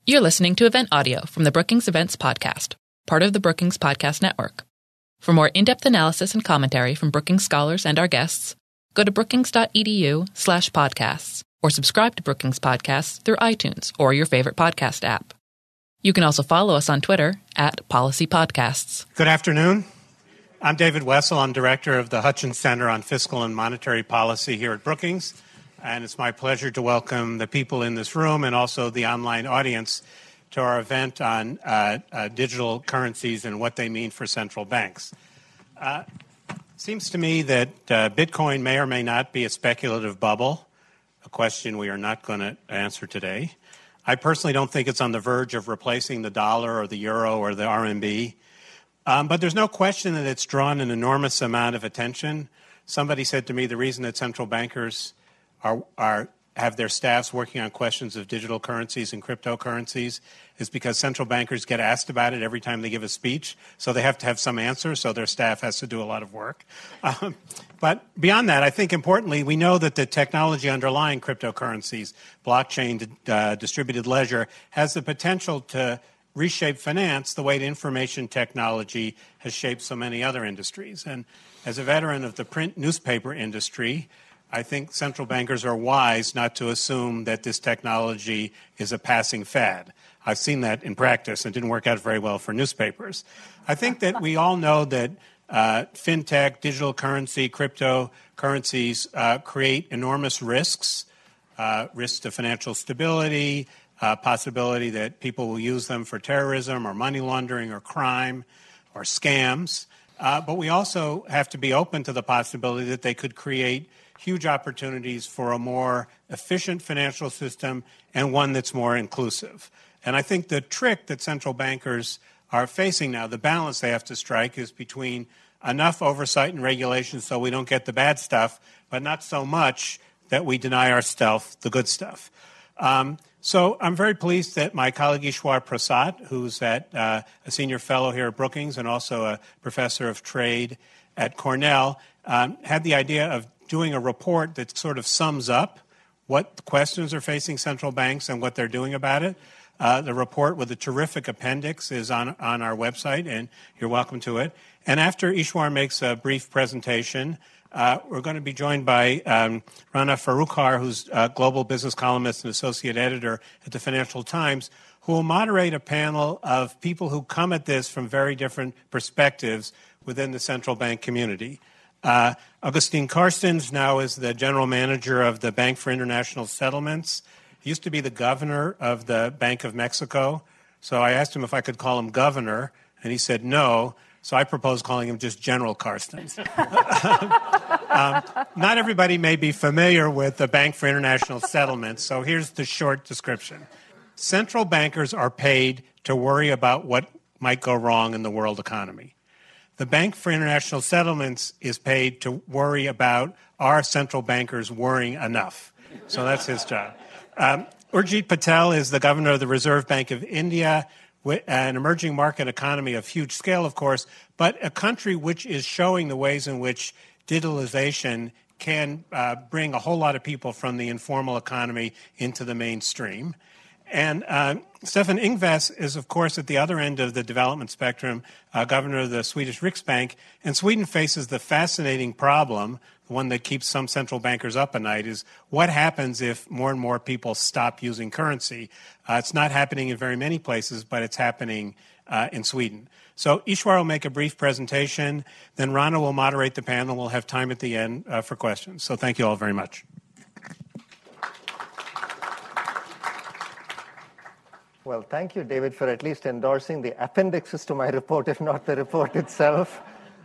You're listening to event audio from the Brookings Events Podcast, part of the Brookings Podcast Network. For more in-depth analysis and commentary from Brookings scholars and our guests, go to brookings.edu/podcasts or subscribe to Brookings Podcasts through iTunes or your favorite podcast app. You can also follow us on Twitter @PolicyPodcasts. Good afternoon. I'm David Wessel. I'm director of the Hutchins Center on Fiscal and Monetary Policy here at Brookings. And it's my pleasure to welcome the people in this room and also the online audience to our event on digital currencies and what they mean for central banks. Seems to me that Bitcoin may or may not be a speculative bubble, a question we are not going to answer today. I personally don't think it's on the verge of replacing the dollar or the euro or the RMB. But there's no question that it's drawn an enormous amount of attention. Somebody said to me the reason that central bankers have their staffs working on questions of digital currencies and cryptocurrencies is because central bankers get asked about it every time they give a speech, so they have to have some answer, so their staff has to do a lot of work. But beyond that, I think importantly, we know that the technology underlying cryptocurrencies, blockchain, distributed ledger, has the potential to reshape finance the way information technology has shaped so many other industries. And as a veteran of the print newspaper industry, I think central bankers are wise not to assume that this technology is a passing fad. I've seen that in practice. It didn't work out very well for newspapers. I think that we all know that fintech, digital currency, cryptocurrencies create enormous risks, risks to financial stability, possibility that people will use them for terrorism or money laundering or crime or scams. But we also have to be open to the possibility that they could create huge opportunities for a more efficient financial system and one that's more inclusive. And I think the trick that central bankers are facing now, the balance they have to strike, is between enough oversight and regulation so we don't get the bad stuff, but not so much that we deny ourselves the good stuff. So I'm very pleased that my colleague Ishwar Prasad, who's a senior fellow here at Brookings and also a professor of trade at Cornell, had the idea of doing a report that sort of sums up what questions are facing central banks and what they're doing about it. The report with a terrific appendix is on our website, and you're welcome to it. And after Ishwar makes a brief presentation, we're going to be joined by Rana Farooqar, who's a global business columnist and associate editor at the Financial Times, who will moderate a panel of people who come at this from very different perspectives within the central bank community. Augustine Carstens now is the general manager of the Bank for International Settlements. He used to be the governor of the Bank of Mexico. So I asked him if I could call him governor, and he said no. So I propose calling him just General Carstens. Not everybody may be familiar with the Bank for International Settlements, so here's the short description. Central bankers are paid to worry about what might go wrong in the world economy. The Bank for International Settlements is paid to worry about our central bankers worrying enough. So that's his job. Urjit Patel is the governor of the Reserve Bank of India, an emerging market economy of huge scale, of course, but a country which is showing the ways in which digitalization can bring a whole lot of people from the informal economy into the mainstream. And Stefan Ingves is, of course, at the other end of the development spectrum, governor of the Swedish Riksbank. And Sweden faces the fascinating problem, the one that keeps some central bankers up at night, is what happens if more and more people stop using currency? It's not happening in very many places, but it's happening in Sweden. So Ishwar will make a brief presentation. Then Rana will moderate the panel. We'll have time at the end for questions. So thank you all very much. Well, thank you, David, for at least endorsing the appendixes to my report, if not the report itself.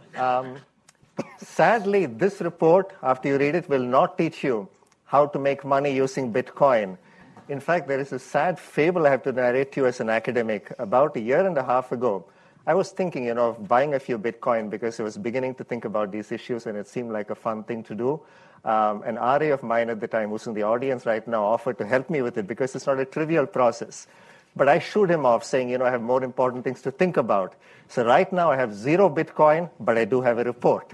Sadly, this report, after you read it, will not teach you how to make money using Bitcoin. In fact, there is a sad fable I have to narrate to you as an academic. About a year and a half ago, I was thinking, of buying a few Bitcoin because I was beginning to think about these issues, and it seemed like a fun thing to do. An RA of mine at the time, who's in the audience right now, offered to help me with it because it's not a trivial process. But I shooed him off saying, I have more important things to think about. So right now I have 0 Bitcoin, but I do have a report.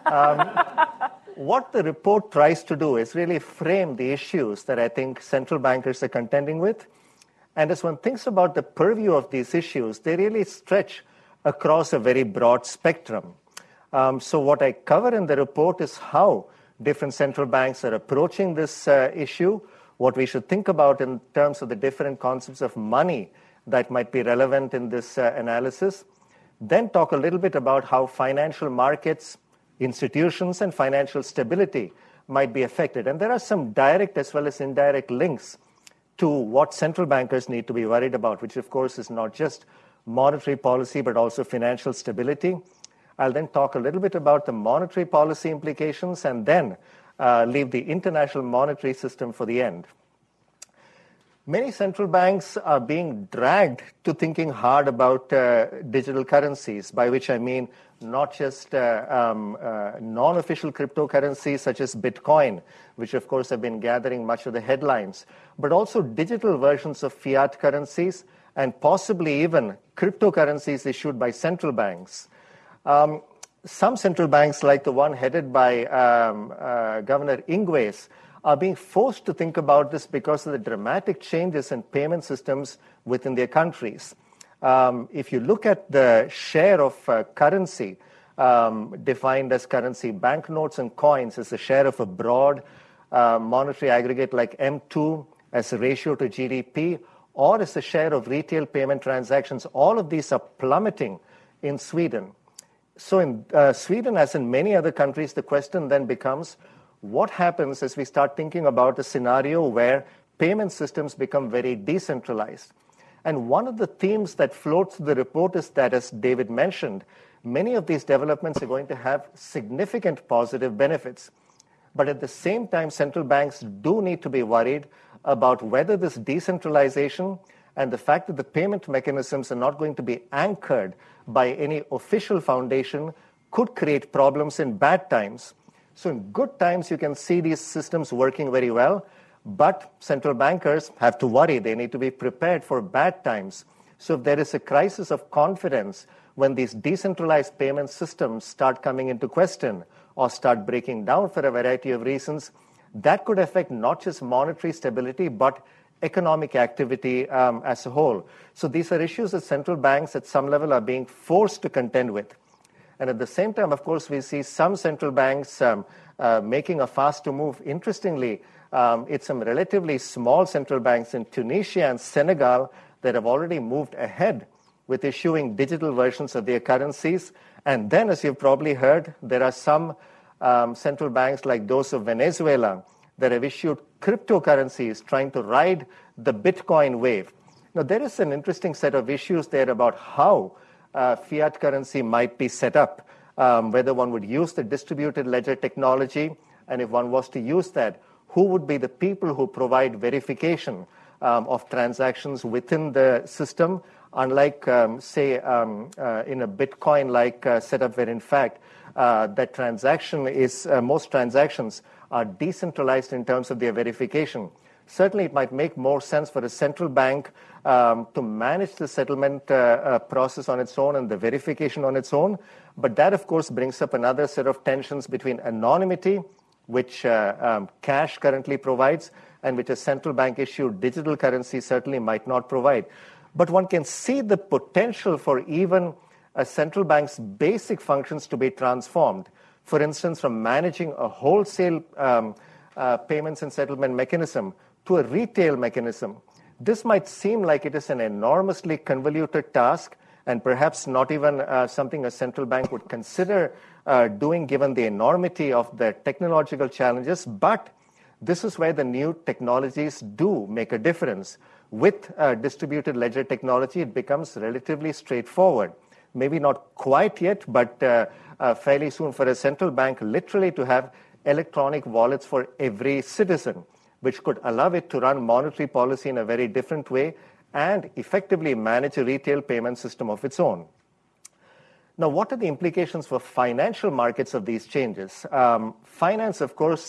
What the report tries to do is really frame the issues that I think central bankers are contending with And as one thinks about the purview of these issues, they really stretch across a very broad spectrum. So what I cover in the report is how different central banks are approaching this issue, what we should think about in terms of the different concepts of money that might be relevant in this analysis. Then talk a little bit about how financial markets, institutions, and financial stability might be affected. And there are some direct as well as indirect links to what central bankers need to be worried about, which of course is not just monetary policy, but also financial stability. I'll then talk a little bit about the monetary policy implications and then leave the international monetary system for the end. Many central banks are being dragged to thinking hard about digital currencies, by which I mean not just non-official cryptocurrencies such as Bitcoin, which of course have been gathering much of the headlines, but also digital versions of fiat currencies and possibly even cryptocurrencies issued by central banks. Some central banks, like the one headed by Governor Ingves, are being forced to think about this because of the dramatic changes in payment systems within their countries. If you look at the share of currency defined as currency, banknotes and coins as a share of a broad monetary aggregate like M2 as a ratio to GDP, or as a share of retail payment transactions, all of these are plummeting in Sweden. So in Sweden, as in many other countries, the question then becomes, what happens as we start thinking about a scenario where payment systems become very decentralized? And one of the themes that floats through the report is that, as David mentioned, many of these developments are going to have significant positive benefits. But at the same time, central banks do need to be worried about whether this decentralization and the fact that the payment mechanisms are not going to be anchored by any official foundation could create problems in bad times. So in good times, you can see these systems working very well, but central bankers have to worry. They need to be prepared for bad times. So if there is a crisis of confidence when these decentralized payment systems start coming into question or start breaking down for a variety of reasons, that could affect not just monetary stability, but economic activity as a whole. So these are issues that central banks at some level are being forced to contend with. And at the same time, of course, we see some central banks making a faster move. Interestingly, it's some relatively small central banks in Tunisia and Senegal that have already moved ahead with issuing digital versions of their currencies. And then, as you've probably heard, there are some central banks like those of Venezuela that have issued cryptocurrencies trying to ride the Bitcoin wave. Now, there is an interesting set of issues there about how fiat currency might be set up, whether one would use the distributed ledger technology, and if one was to use that, who would be the people who provide verification of transactions within the system, unlike, say, in a Bitcoin-like setup where, in fact, that transaction is, most transactions are decentralized in terms of their verification. Certainly, it might make more sense for a central bank to manage the settlement process on its own and the verification on its own. But that, of course, brings up another set of tensions between anonymity, which cash currently provides, and which a central bank issued digital currency certainly might not provide. But one can see the potential for even a central bank's basic functions to be transformed. For instance, from managing a wholesale payments and settlement mechanism to a retail mechanism. This might seem like it is an enormously convoluted task and perhaps not even something a central bank would consider doing given the enormity of the technological challenges, but this is where the new technologies do make a difference. With distributed ledger technology, it becomes relatively straightforward. Maybe not quite yet, but fairly soon for a central bank literally to have electronic wallets for every citizen, which could allow it to run monetary policy in a very different way and effectively manage a retail payment system of its own. Now, what are the implications for financial markets of these changes? Finance, of course,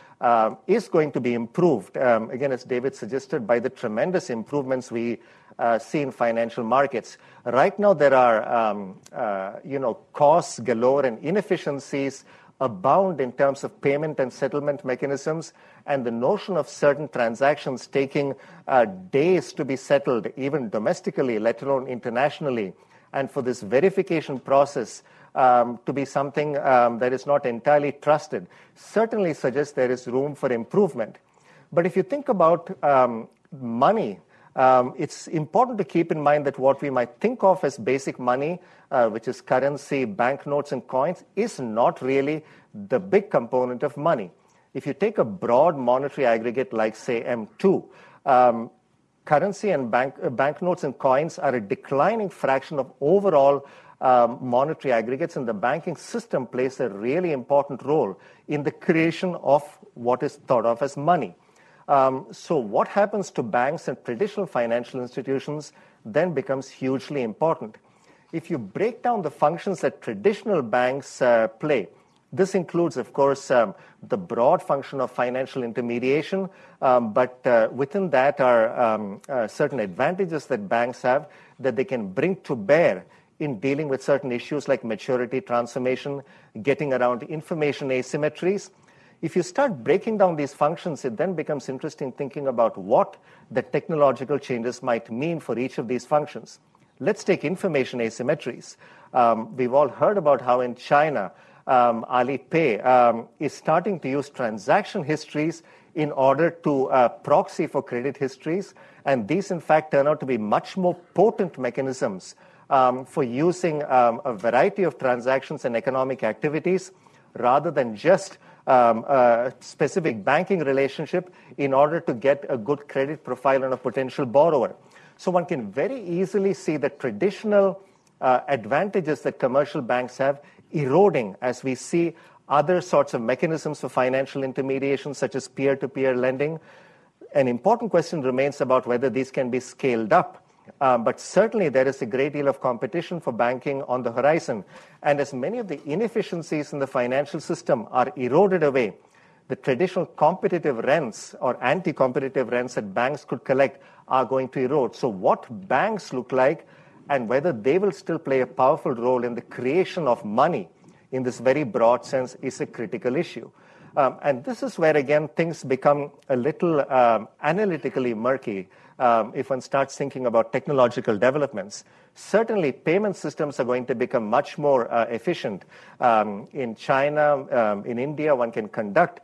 is going to be improved, again, as David suggested, by the tremendous improvements we see in financial markets. Right now, there are, costs galore and inefficiencies abound in terms of payment and settlement mechanisms, and the notion of certain transactions taking days to be settled, even domestically, let alone internationally, and for this verification process to be something that is not entirely trusted, certainly suggests there is room for improvement. But if you think about money, it's important to keep in mind that what we might think of as basic money, which is currency, banknotes, and coins, is not really the big component of money. If you take a broad monetary aggregate like, say, M2, currency and banknotes and coins are a declining fraction of overall monetary aggregates, and the banking system plays a really important role in the creation of what is thought of as money. So what happens to banks and traditional financial institutions then becomes hugely important. If you break down the functions that traditional banks play, this includes, of course, the broad function of financial intermediation, but within that are certain advantages that banks have that they can bring to bear in dealing with certain issues like maturity transformation, getting around information asymmetries. If you start breaking down these functions, it then becomes interesting thinking about what the technological changes might mean for each of these functions. Let's take information asymmetries. We've all heard about how in China, Alipay is starting to use transaction histories in order to proxy for credit histories, and these in fact turn out to be much more potent mechanisms for using a variety of transactions and economic activities rather than just a specific banking relationship in order to get a good credit profile on a potential borrower. So one can very easily see the traditional advantages that commercial banks have eroding as we see other sorts of mechanisms for financial intermediation, such as peer-to-peer lending. An important question remains about whether these can be scaled up. But certainly there is a great deal of competition for banking on the horizon. And as many of the inefficiencies in the financial system are eroded away, the traditional competitive rents or anti-competitive rents that banks could collect are going to erode. So what banks look like and whether they will still play a powerful role in the creation of money in this very broad sense is a critical issue. And this is where, again, things become a little analytically murky if one starts thinking about technological developments. Certainly, payment systems are going to become much more efficient. In China, in India, one can conduct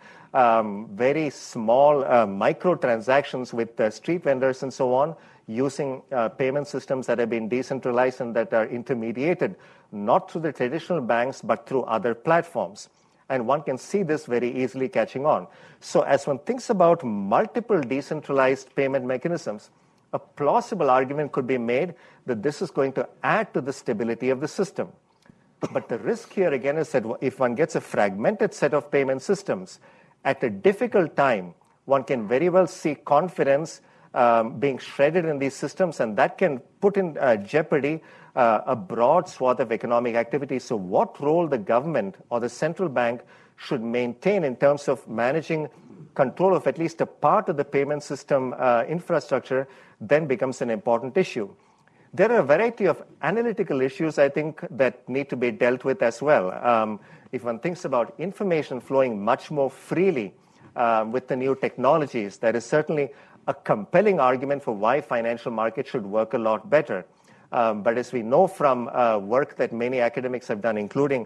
very small microtransactions with street vendors and so on, using payment systems that have been decentralized and that are intermediated not through the traditional banks but through other platforms. And one can see this very easily catching on. So as one thinks about multiple decentralized payment mechanisms, a plausible argument could be made that this is going to add to the stability of the system. But the risk here again is that if one gets a fragmented set of payment systems, at a difficult time, one can very well see confidence being shredded in these systems, and that can put in jeopardy a broad swath of economic activity. So what role the government or the central bank should maintain in terms of managing control of at least a part of the payment system infrastructure then becomes an important issue. There are a variety of analytical issues, I think, that need to be dealt with as well. If one thinks about information flowing much more freely with the new technologies, there is certainly a compelling argument for why financial markets should work a lot better. But as we know from work that many academics have done, including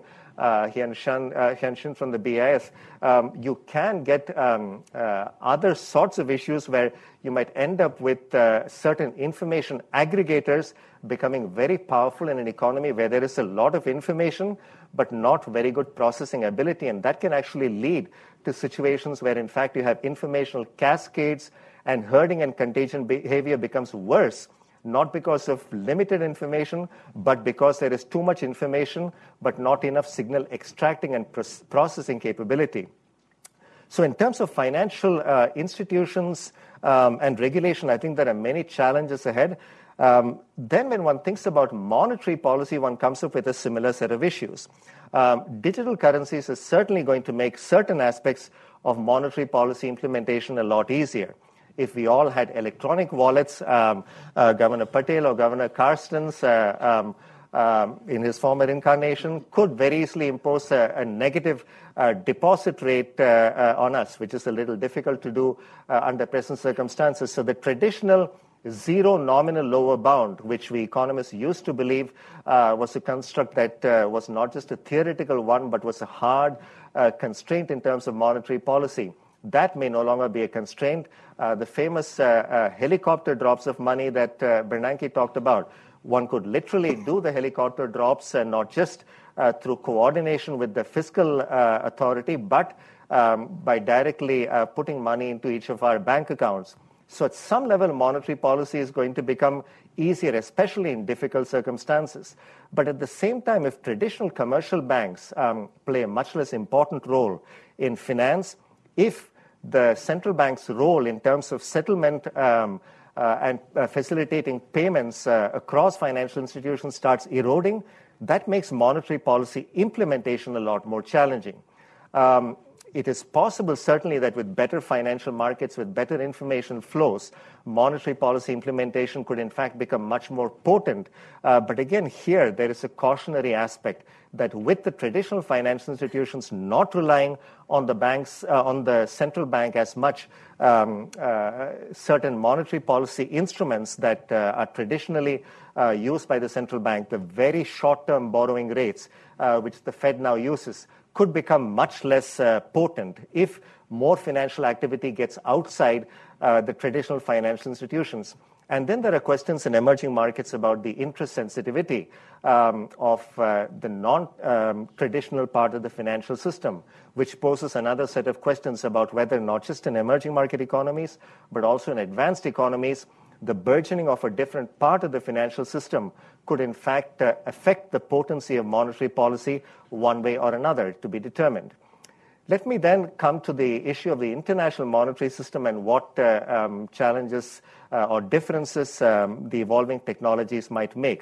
Hyun-Shin from the BIS, you can get other sorts of issues where you might end up with certain information aggregators becoming very powerful in an economy where there is a lot of information but not very good processing ability. And that can actually lead to situations where, in fact, you have informational cascades and herding and contagion behavior becomes worse, not because of limited information, but because there is too much information, but not enough signal extracting and processing capability. So in terms of financial institutions and regulation, I think there are many challenges ahead. Then when one thinks about monetary policy, one comes up with a similar set of issues. Digital currencies is certainly going to make certain aspects of monetary policy implementation a lot easier. If we all had electronic wallets, Governor Patel or Governor Carstens in his former incarnation, could very easily impose a negative deposit rate on us, which is a little difficult to do under present circumstances. So the traditional zero nominal lower bound, which we economists used to believe was a construct that was not just a theoretical one, but was a hard constraint in terms of monetary policy. That may no longer be a constraint. The famous helicopter drops of money that Bernanke talked about, one could literally do the helicopter drops and not just through coordination with the fiscal authority, but by directly putting money into each of our bank accounts. So at some level, monetary policy is going to become easier, especially in difficult circumstances. But at the same time, if traditional commercial banks play a much less important role in finance, if the central bank's role in terms of settlement and facilitating payments across financial institutions starts eroding, that makes monetary policy implementation a lot more challenging. It is possible, certainly, that with better financial markets, with better information flows, monetary policy implementation could, in fact, become much more potent. But again, here, there is a cautionary aspect that with the traditional financial institutions not relying on the banks, on the central bank as much, certain monetary policy instruments that are traditionally used by the central bank, the very short-term borrowing rates, which the Fed now uses, could become much less potent if more financial activity gets outside the traditional financial institutions. And then there are questions in emerging markets about the interest sensitivity of the non-traditional part of the financial system, which poses another set of questions about whether not just in emerging market economies, but also in advanced economies, the burgeoning of a different part of the financial system could in fact affect the potency of monetary policy one way or another, to be determined. Let me then come to the issue of the international monetary system and what challenges or differences the evolving technologies might make.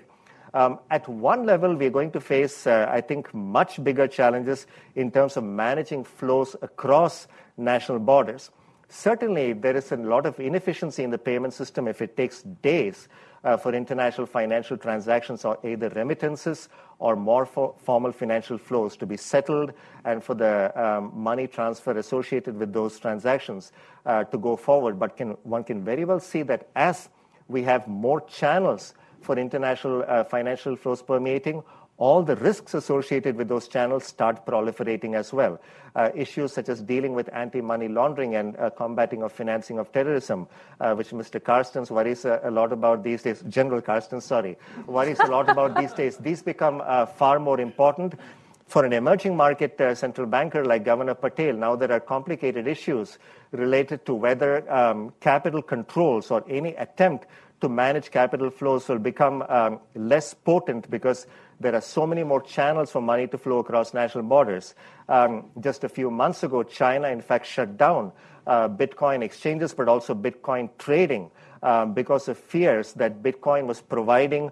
At one level, we're going to face, I think, much bigger challenges in terms of managing flows across national borders. Certainly, there is a lot of inefficiency in the payment system if it takes days for international financial transactions or either remittances or more formal financial flows to be settled and for the money transfer associated with those transactions to go forward. But one can very well see that as we have more channels for international financial flows permeating, all the risks associated with those channels start proliferating as well. Issues such as dealing with anti-money laundering and combating of financing of terrorism, which Mr. Carstens worries a lot about these days, General Carstens, worries a lot about these days. These become far more important. For an emerging market central banker like Governor Patel, now there are complicated issues related to whether capital controls or any attempt to manage capital flows will become less potent because there are so many more channels for money to flow across national borders. Just a few months ago, China, in fact, shut down Bitcoin exchanges, but also Bitcoin trading because of fears that Bitcoin was providing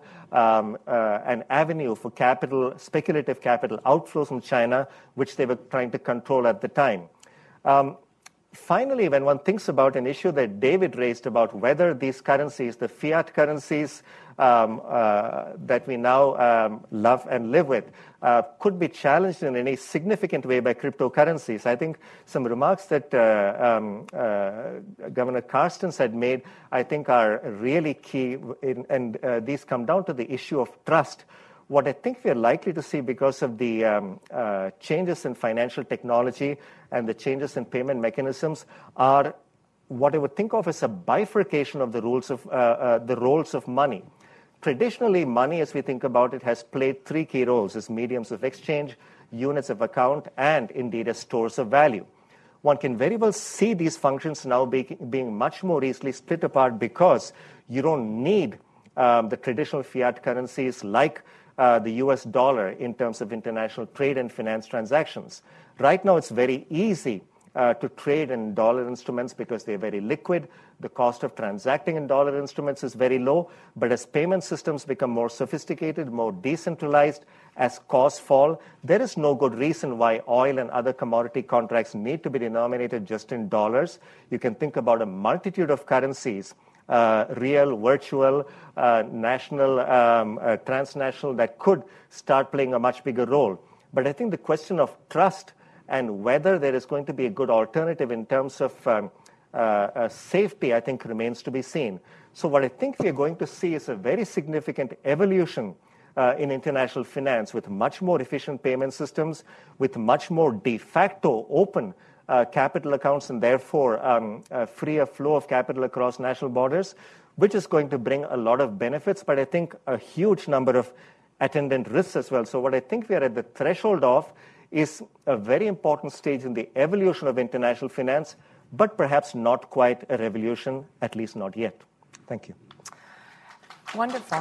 an avenue for speculative capital outflows from China, which they were trying to control at the time. Finally, when one thinks about an issue that David raised about whether these currencies, the fiat currencies that we now love and live with, could be challenged in any significant way by cryptocurrencies, I think some remarks that Governor Carstens had made, I think, are really key, and these come down to the issue of trust. What I think we're likely to see because of the changes in financial technology and the changes in payment mechanisms are what I would think of as a bifurcation of the roles of money. Traditionally, money, as we think about it, has played three key roles as mediums of exchange, units of account, and indeed as stores of value. One can very well see these functions now being much more easily split apart because you don't need the traditional fiat currencies like the US dollar in terms of international trade and finance transactions. Right now, it's very easy to trade in dollar instruments because they're very liquid. The cost of transacting in dollar instruments is very low. But as payment systems become more sophisticated, more decentralized, as costs fall, there is no good reason why oil and other commodity contracts need to be denominated just in dollars. You can think about a multitude of currencies real, virtual, national, transnational, that could start playing a much bigger role. But I think the question of trust and whether there is going to be a good alternative in terms of safety, I think, remains to be seen. So what I think we are going to see is a very significant evolution in international finance, with much more efficient payment systems, with much more de facto open capital accounts, and therefore freer flow of capital across national borders, which is going to bring a lot of benefits, but I think a huge number of attendant risks as well. So what I think we are at the threshold of is a very important stage in the evolution of international finance, but perhaps not quite a revolution, at least not yet. Thank you. Wonderful.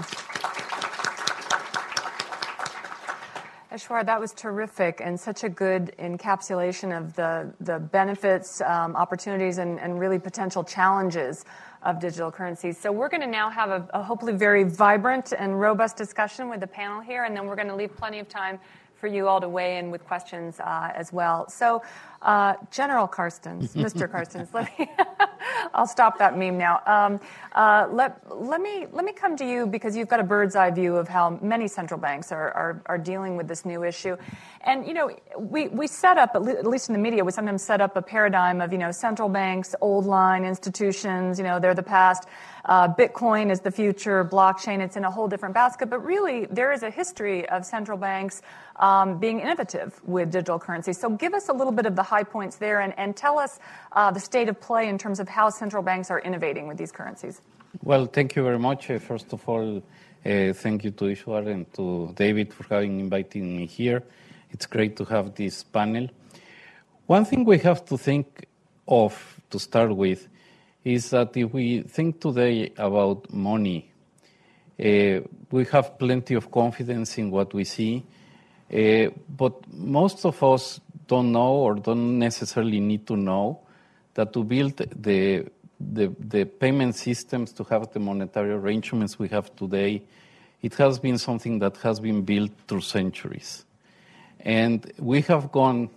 Eswar, that was terrific and such a good encapsulation of the benefits, opportunities, and really potential challenges of digital currencies. So we're going to now have a hopefully very vibrant and robust discussion with the panel here, and then we're going to leave plenty of time for you all to weigh in with questions as well. So, General Carstens, Mr. Carstens, I'll stop that meme now. Let me come to you, because you've got a bird's eye view of how many central banks are dealing with this new issue. And, you know, we set up, at least in the media, we sometimes set up a paradigm of, you know, central banks, old line institutions, you know, they're the past. Bitcoin is the future, blockchain, it's in a whole different basket. But really, there is a history of central banks being innovative with digital currency. So give us a little bit of the high points there, and tell us the state of play in terms of how central banks are innovating with these currencies. Well, thank you very much. First of all, thank you to Eswar and to David for inviting me here. It's great to have this panel. One thing we have to think of to start with is that if we think today about money, we have plenty of confidence in what we see, but most of us don't know or don't necessarily need to know that to build the payment systems, to have the monetary arrangements we have today, it has been something that has been built through centuries. And we have gone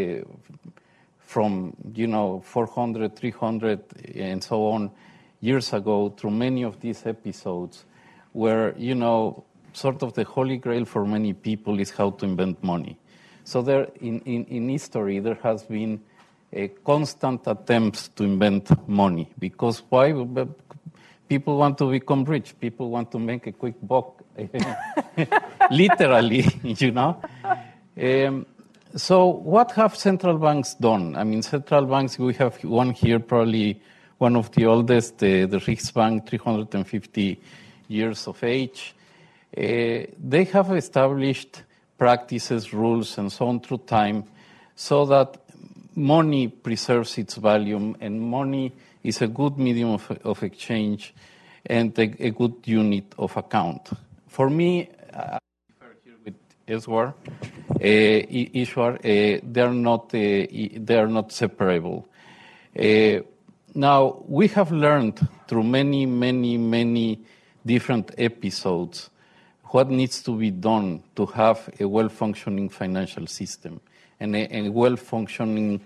from, 400, 300, and so on years ago through many of these episodes where, sort of the holy grail for many people is how to invent money. So there, in history, there has been a constant attempts to invent money. Because why? People want to become rich. People want to make a quick buck, literally, So what have central banks done? I mean, central banks, we have one here, probably one of the oldest, the Riksbank, 350 years of age. They have established practices, rules, and so on through time so that money preserves its value, and money is a good medium of exchange and a good unit of account. For me, I differ here with Eswar, they are not separable. Now, we have learned through many different episodes what needs to be done to have a well-functioning financial system and a well-functioning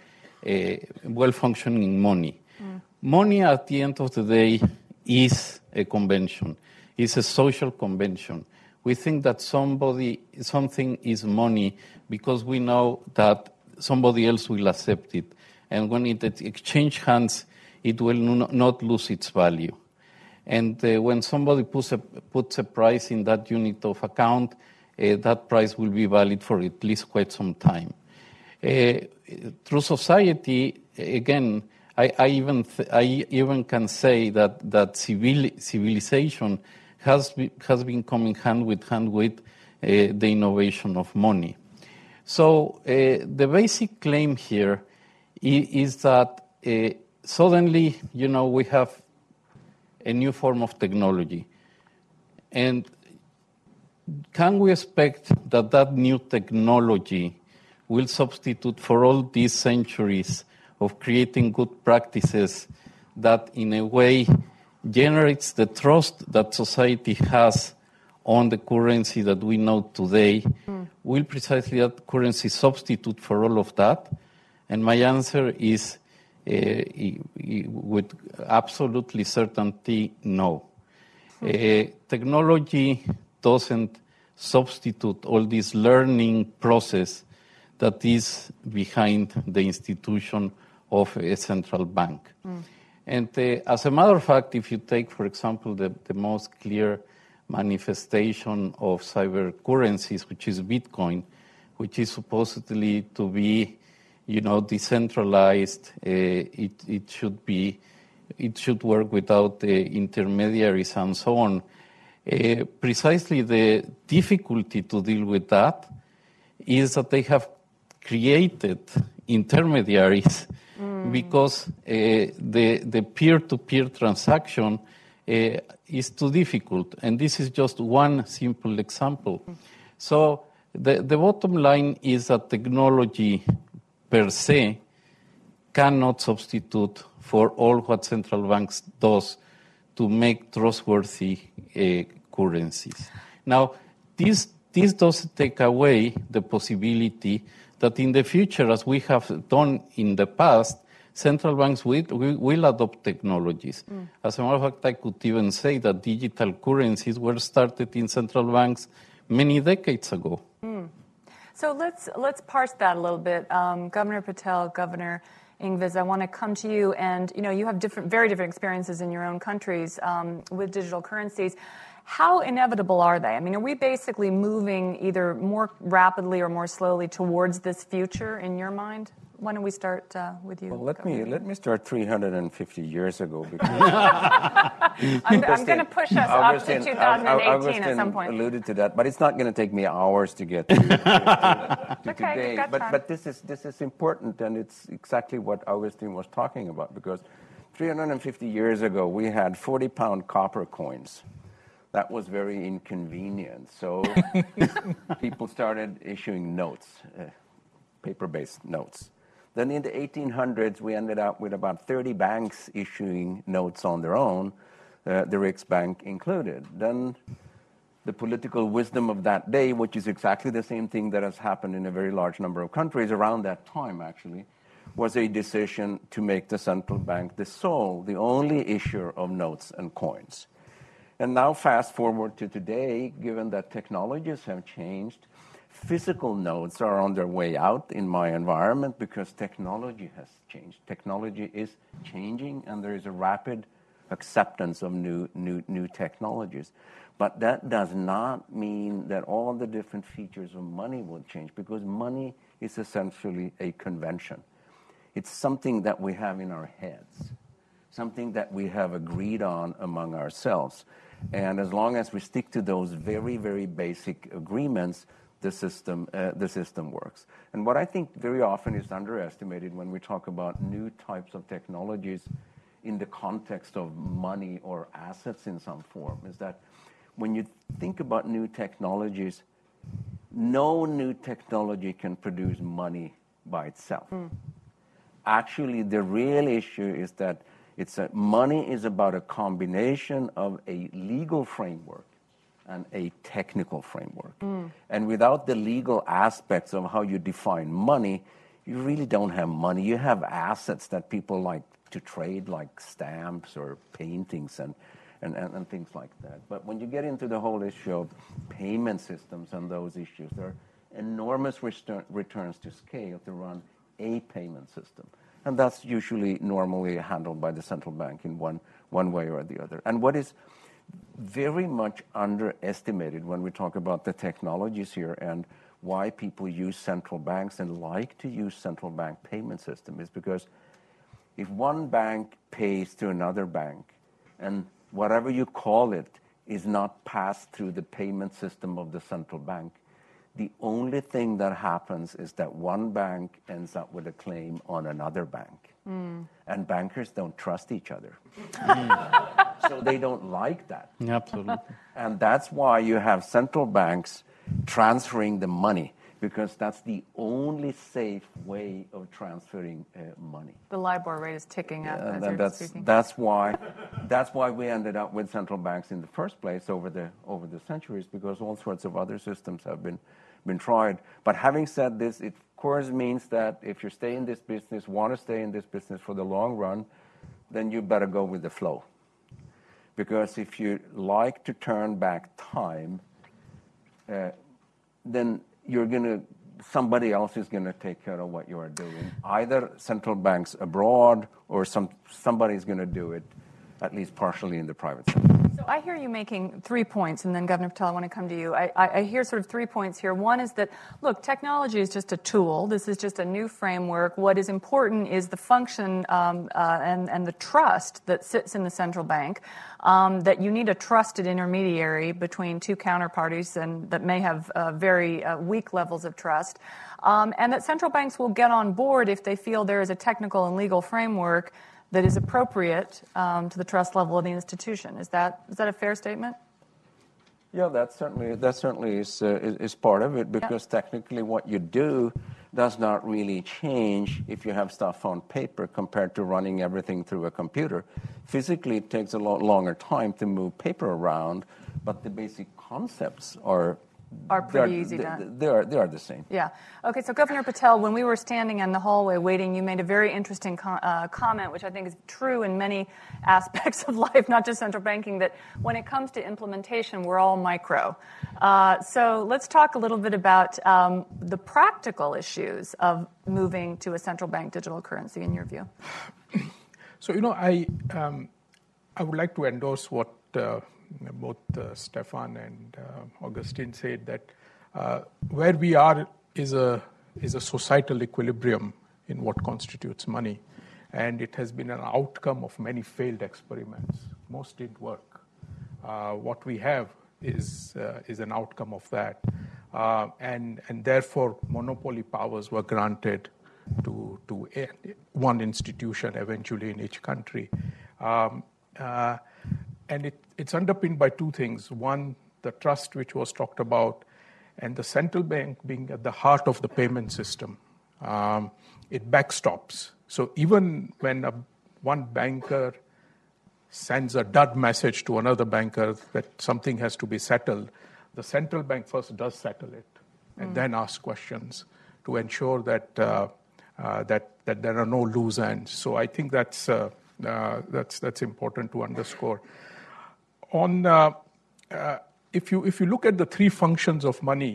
money. Money, at the end of the day, is a convention. It's a social convention. We think that something is money because we know that somebody else will accept it. And when it exchange hands, it will not lose its value. And when somebody puts a price in that unit of account, that price will be valid for at least quite some time. Through society, again, I even can say that civilization has been coming hand with the innovation of money. So the basic claim here is that suddenly, we have a new form of technology. And can we expect that new technology will substitute for all these centuries of creating good practices that in a way generates the trust that society has on the currency that we know today? Will precisely that currency substitute for all of that? And my answer is With absolutely certainty, no. Technology doesn't substitute all this learning process that is behind the institution of a central bank. And as a matter of fact, if you take, for example, the most clear manifestation of cyber currencies, which is Bitcoin, which is supposedly to be, decentralized, it should work without intermediaries and so on. Precisely the difficulty to deal with that is that they have created intermediaries because the peer-to-peer transaction is too difficult. And this is just one simple example. So the bottom line is that technology per se cannot substitute for all what central banks does to make trustworthy currencies. Now, this doesn't take away the possibility that in the future, as we have done in the past, central banks will adopt technologies. As a matter of fact, I could even say that digital currencies were started in central banks many decades ago. So let's parse that a little bit. Governor Patel, Governor Ingves, I want to come to you, and you have very different experiences in your own countries with digital currencies. How inevitable are they? I mean, are we basically moving either more rapidly or more slowly towards this future in your mind? Why don't we start with you? Well, let me start 350 years ago. Because I'm going to push us up to 2018 at some point. Augustine alluded to that, but it's not going to take me hours to get to okay, today. But this is important, and it's exactly what Augustine was talking about, because 350 years ago we had 40-pound copper coins. That was very inconvenient. So people started issuing notes, paper-based notes. Then in the 1800s, we ended up with about 30 banks issuing notes on their own, the Riksbank included. Then the political wisdom of that day, which is exactly the same thing that has happened in a very large number of countries around that time, actually, was a decision to make the central bank the only issuer of notes and coins. And now fast forward to today, given that technologies have changed, physical notes are on their way out in my environment because technology has changed. Technology is changing, and there is a rapid acceptance of new technologies. But that does not mean that all the different features of money will change, because money is essentially a convention. It's something that we have in our heads, something that we have agreed on among ourselves. And as long as we stick to those very, very basic agreements, the system works. And what I think very often is underestimated when we talk about new types of technologies in the context of money or assets in some form is that when you think about new technologies, no new technology can produce money by itself. Actually, the real issue is that money is about a combination of a legal framework and a technical framework. And without the legal aspects of how you define money, you really don't have money. You have assets that people like to trade, like stamps or paintings and things like that. But when you get into the whole issue of payment systems and those issues, there are enormous returns to scale to run a payment system. And that's usually normally handled by the central bank in one way or the other. And what is very much underestimated when we talk about the technologies here and why people use central banks and like to use central bank payment system is because if one bank pays to another bank and whatever you call it is not passed through the payment system of the central bank, the only thing that happens is that one bank ends up with a claim on another bank. And bankers don't trust each other. So they don't like that. Absolutely. And that's why you have central banks transferring the money because that's the only safe way of transferring money. The LIBOR rate is ticking up as you're speaking. That's why we ended up with central banks in the first place over the centuries, because all sorts of other systems have been tried. But having said this, it of course means that if you stay in this business, want to stay in this business for the long run, then you better go with the flow. Because if you like to turn back time, then somebody else is going to take care of what you are doing. Either central banks abroad or somebody's going to do it, at least partially in the private sector. So I hear you making 3 points, and then Governor Patel, I want to come to you. I hear sort of 3 points here. One is that, look, technology is just a tool. This is just a new framework. What is important is the function and the trust that sits in the central bank, that you need a trusted intermediary between two counterparties and that may have very weak levels of trust, and that central banks will get on board if they feel there is a technical and legal framework that is appropriate to the trust level of the institution. Is that a fair statement? Yeah, that certainly is part of it, because technically what you do does not really change if you have stuff on paper compared to running everything through a computer. Physically, it takes a lot longer time to move paper around, but the basic concepts are pretty easy done. They are the same. Yeah. Okay, so Governor Patel, when we were standing in the hallway waiting, you made a very interesting comment, which I think is true in many aspects of life, not just central banking, that when it comes to implementation, we're all micro. So let's talk a little bit about the practical issues of moving to a central bank digital currency, in your view. So, I would like to endorse what both Stefan and Augustine said, that where we are is a societal equilibrium in what constitutes money, and it has been an outcome of many failed experiments. Most didn't work. What we have is an outcome of that, and therefore monopoly powers were granted to one institution eventually in each country. And it's underpinned by two things. One, the trust which was talked about, and the central bank being at the heart of the payment system. It backstops. So even when one banker sends a dud message to another banker that something has to be settled, the central bank first does settle it, and then asks questions to ensure that that there are no loose ends. So I think that's important to underscore. If you look at the three functions of money,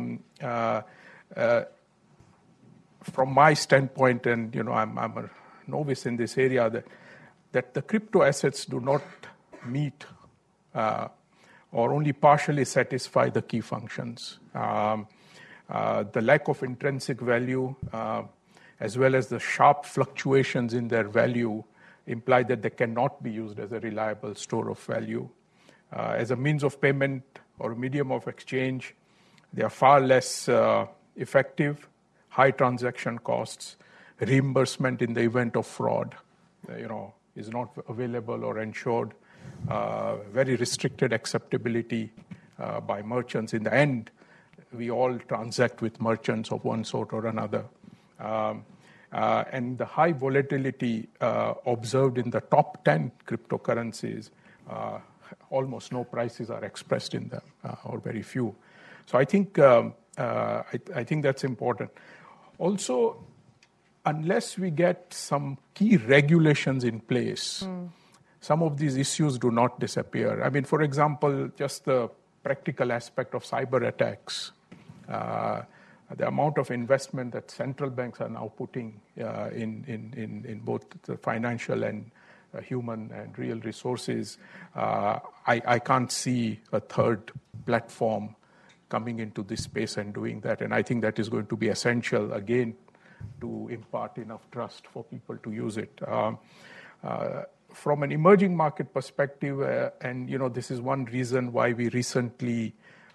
from my standpoint, and I'm a novice in this area, that the crypto assets do not meet or only partially satisfy the key functions. The lack of intrinsic value, as well as the sharp fluctuations in their value, imply that they cannot be used as a reliable store of value. As a means of payment or a medium of exchange, they are far less effective, high transaction costs, reimbursement in the event of fraud, is not available or ensured, very restricted acceptability by merchants. In the end, we all transact with merchants of one sort or another. And the high volatility observed in the top 10 cryptocurrencies, almost no prices are expressed in them, or very few. So I think that's important. Also, unless we get some key regulations in place, some of these issues do not disappear. I mean, for example, just the practical aspect of cyber attacks, the amount of investment that central banks are now putting in both the financial and human and real resources, I can't see a third platform coming into this space and doing that. And I think that is going to be essential, again, to impart enough trust for people to use it. From an emerging market perspective, and this is one reason why we recently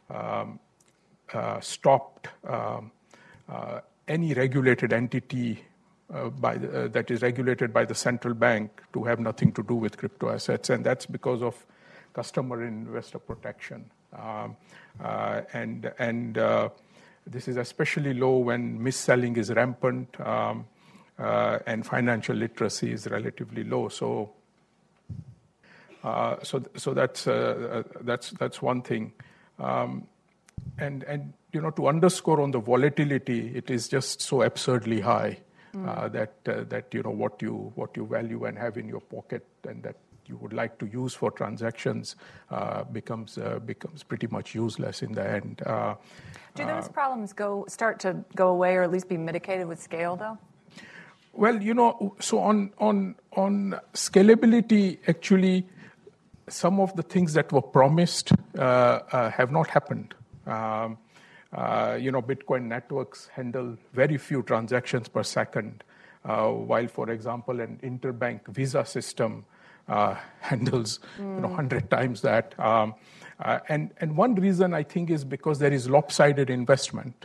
stopped any regulated entity that is regulated by the central bank to have nothing to do with crypto assets, and that's because of customer and investor protection. And This is especially low when mis-selling is rampant and financial literacy is relatively low. So that's one thing. And to underscore on the volatility, it is just so absurdly high that what you value and have in your pocket and that you would like to use for transactions becomes pretty much useless in the end. Do those problems start to go away or at least be mitigated with scale, though? Well, so on scalability, actually, some of the things that were promised have not happened. Bitcoin networks handle very few transactions per second, while, for example, an interbank Visa system handles 100 times that. And one reason, I think, is because there is lopsided investment.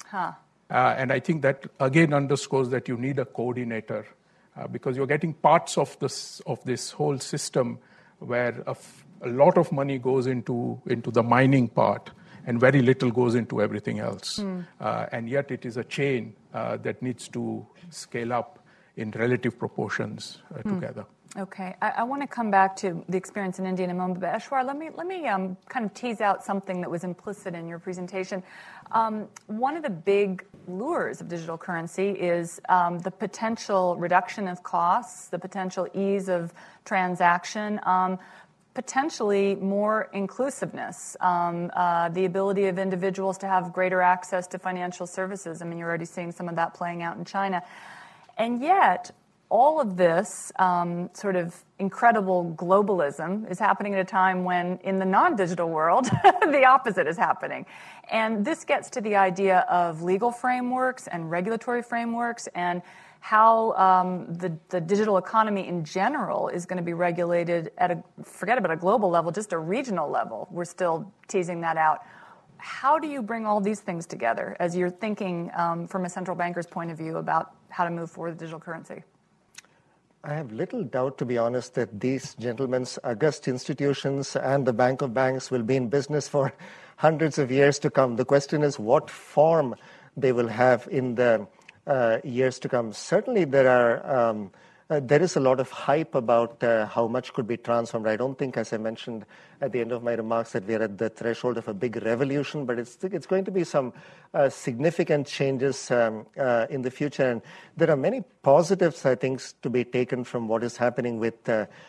And I think that, again, underscores that you need a coordinator because you're getting parts of this whole system where a lot of money goes into the mining part and very little goes into everything else. And yet it is a chain that needs to scale up in relative proportions together. Okay, I want to come back to the experience in India in a moment, but Eshwar, let me kind of tease out something that was implicit in your presentation. One of the big lures of digital currency is the potential reduction of costs, the potential ease of transaction, potentially more inclusiveness, the ability of individuals to have greater access to financial services. I mean, you're already seeing some of that playing out in China. And yet, all of this sort of incredible globalism is happening at a time when, in the non-digital world, the opposite is happening. And this gets to the idea of legal frameworks and regulatory frameworks and how the digital economy in general is going to be regulated at forget about a global level, just a regional level. We're still teasing that out. How do you bring all these things together as you're thinking from a central banker's point of view about how to move forward with digital currency? I have little doubt, to be honest, that these gentlemen's august institutions and the Bank of Banks will be in business for hundreds of years to come. The question is what form they will have in the years to come. Certainly there is a lot of hype about how much could be transformed. I don't think, as I mentioned at the end of my remarks, that we're at the threshold of a big revolution, but it's going to be some significant changes in the future. And there are many positives, I think, to be taken from what is happening with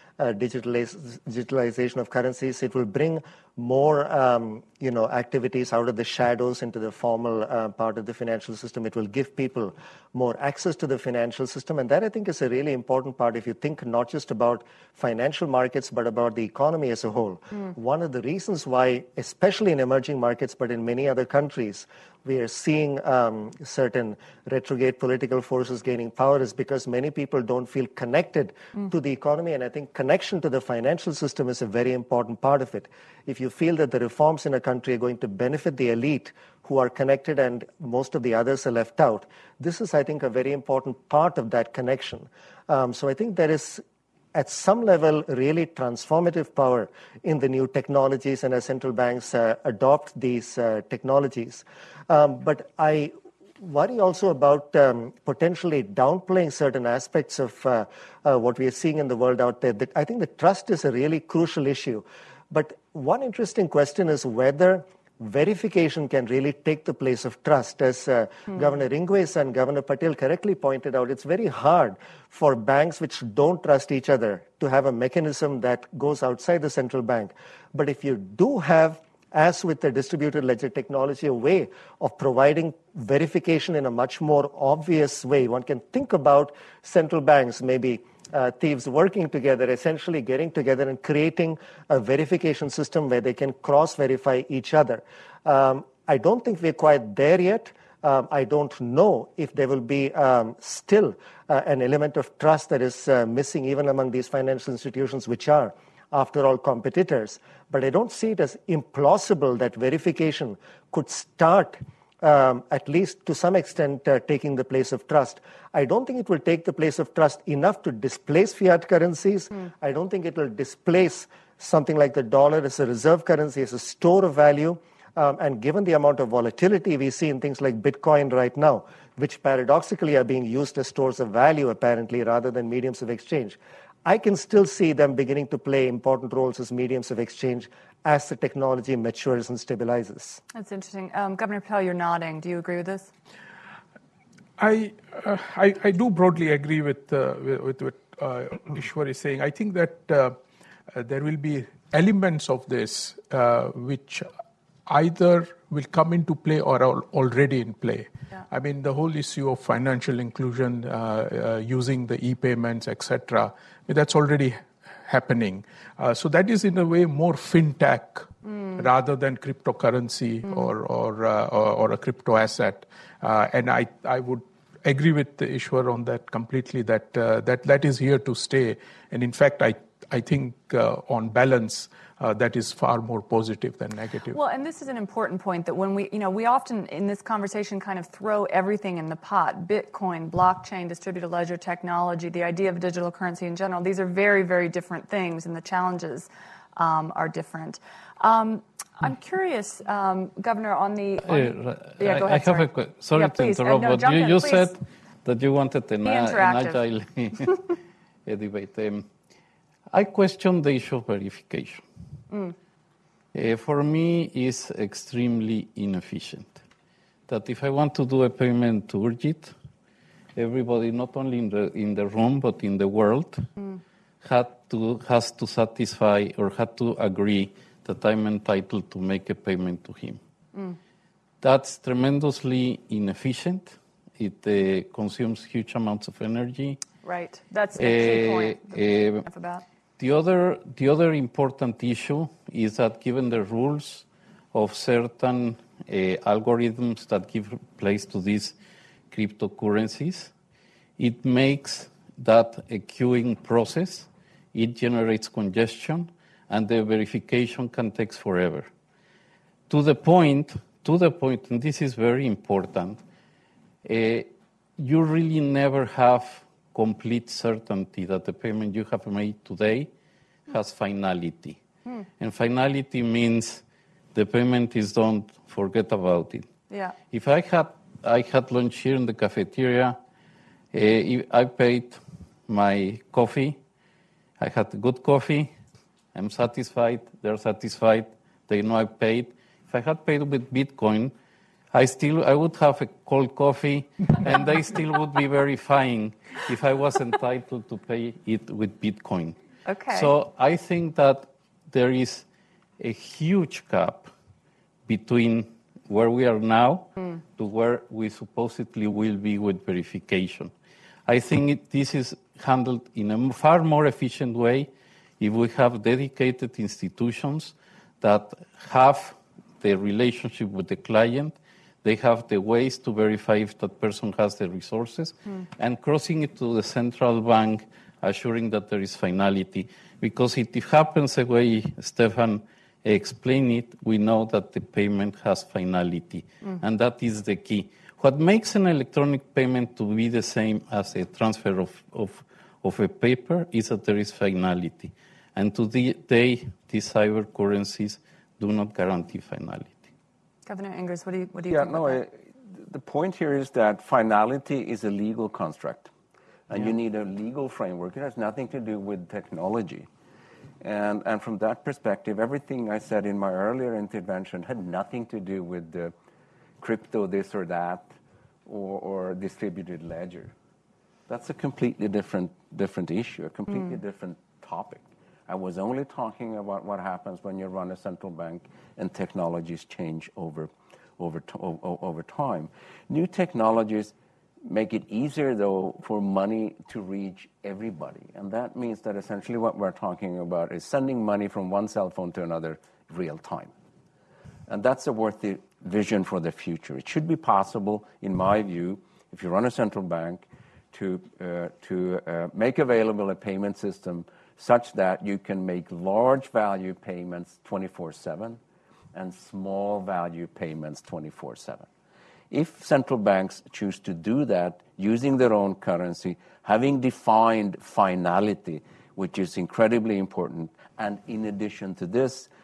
digitalization of currencies. It will bring more, activities out of the shadows into the formal part of the financial system. It will give people more access to the financial system. And that, I think, is a really important part if you think not just about financial markets, but about the economy as a whole. One of the reasons why, especially in emerging markets, but in many other countries, we are seeing certain retrograde political forces gaining power is because many people don't feel connected to the economy. And I think connection to the financial system is a very important part of it. If you feel that the reforms in a country are going to benefit the elite who are connected and most of the others are left out, this is, I think, a very important part of that connection. So I think there is, at some level, really transformative power in the new technologies and as central banks adopt these technologies. But I worry also about potentially downplaying certain aspects of what we are seeing in the world out there. I think the trust is a really crucial issue. But one interesting question is whether verification can really take the place of trust. As Governor Ingves and Governor Patel correctly pointed out, it's very hard for banks which don't trust each other to have a mechanism that goes outside the central bank. But if you do have, as with the distributed ledger technology, a way of providing verification in a much more obvious way, one can think about central banks, maybe thieves working together, essentially getting together and creating a verification system where they can cross-verify each other. I don't think we're quite there yet. I don't know if there will be still an element of trust that is missing even among these financial institutions, which are, after all, competitors. But I don't see it as implausible that verification could start, at least to some extent, taking the place of trust. I don't think it will take the place of trust enough to displace fiat currencies. I don't think it will displace something like the dollar as a reserve currency, as a store of value. And given the amount of volatility we see in things like Bitcoin right now, which paradoxically are being used as stores of value, apparently, rather than mediums of exchange, I can still see them beginning to play important roles as mediums of exchange as the technology matures and stabilizes. That's interesting. Governor Patel, you're nodding. Do you agree with this? I do broadly agree with what Ishwar is saying. I think that there will be elements of this which either will come into play or are already in play. Yeah. I mean, the whole issue of financial inclusion, using the e-payments, etc., that's already happening. So that is, in a way, more fintech rather than cryptocurrency or a crypto asset. And I would agree with Ishwar on that completely, that is here to stay. And in fact, I think on balance, that is far more positive than negative. Well, and this is an important point that when we often in this conversation kind of throw everything in the pot: Bitcoin, blockchain, distributed ledger technology, the idea of digital currency in general. These are very, very different things, and the challenges are different. I'm curious, Governor, on the... yeah, go ahead. I have sorry to interrupt, but you said that you wanted an agile debate. I question the issue of verification. For me, it's extremely inefficient. That if I want to do a payment to Urjit, everybody, not only in the room but in the world, has to satisfy or had to agree that I'm entitled to make a payment to him. That's tremendously inefficient. It consumes huge amounts of energy. Right. That's the key point. About. The other important issue is that given the rules of certain algorithms that give place to these cryptocurrencies, it makes that a queuing process. It generates congestion, and the verification can take forever. To the point, and this is very important, you really never have complete certainty that the payment you have made today has finality. And finality means the payment is done, forget about it. Yeah. If I had lunch here in the cafeteria, I paid my coffee, I had good coffee, I'm satisfied, they're satisfied, they know I paid. If I had paid with Bitcoin, I would have a cold coffee, and they still would be verifying if I was entitled to pay it with Bitcoin. Okay. So I think that there is a huge gap between where we are now to where we supposedly will be with verification. I think this is handled in a far more efficient way if we have dedicated institutions that have the relationship with the client. They have the ways to verify if that person has the resources, and crossing it to the central bank, assuring that there is finality. Because if it happens the way Stefan explained it, we know that the payment has finality, and that is the key. What makes an electronic payment to be the same as a transfer of a paper is that there is finality. And today, these cyber currencies do not guarantee finality. Governor Ingers, what do you think about that? The point here is that finality is a legal construct, and you need a legal framework. It has nothing to do with technology. And from that perspective, everything I said in my earlier intervention had nothing to do with the crypto this or that or distributed ledger. That's a completely different issue, a completely different topic. I was only talking about what happens when you run a central bank and technologies change over time. New technologies make it easier, though, for money to reach everybody. And that means that essentially what we're talking about is sending money from one cell phone to another real time. And that's a worthy vision for the future. It should be possible, in my view, if you run a central bank, to make available a payment system such that you can make large value payments 24/7 and small value payments 24/7. If central banks choose to do that using their own currency, having defined finality, which is incredibly important, and in addition to this,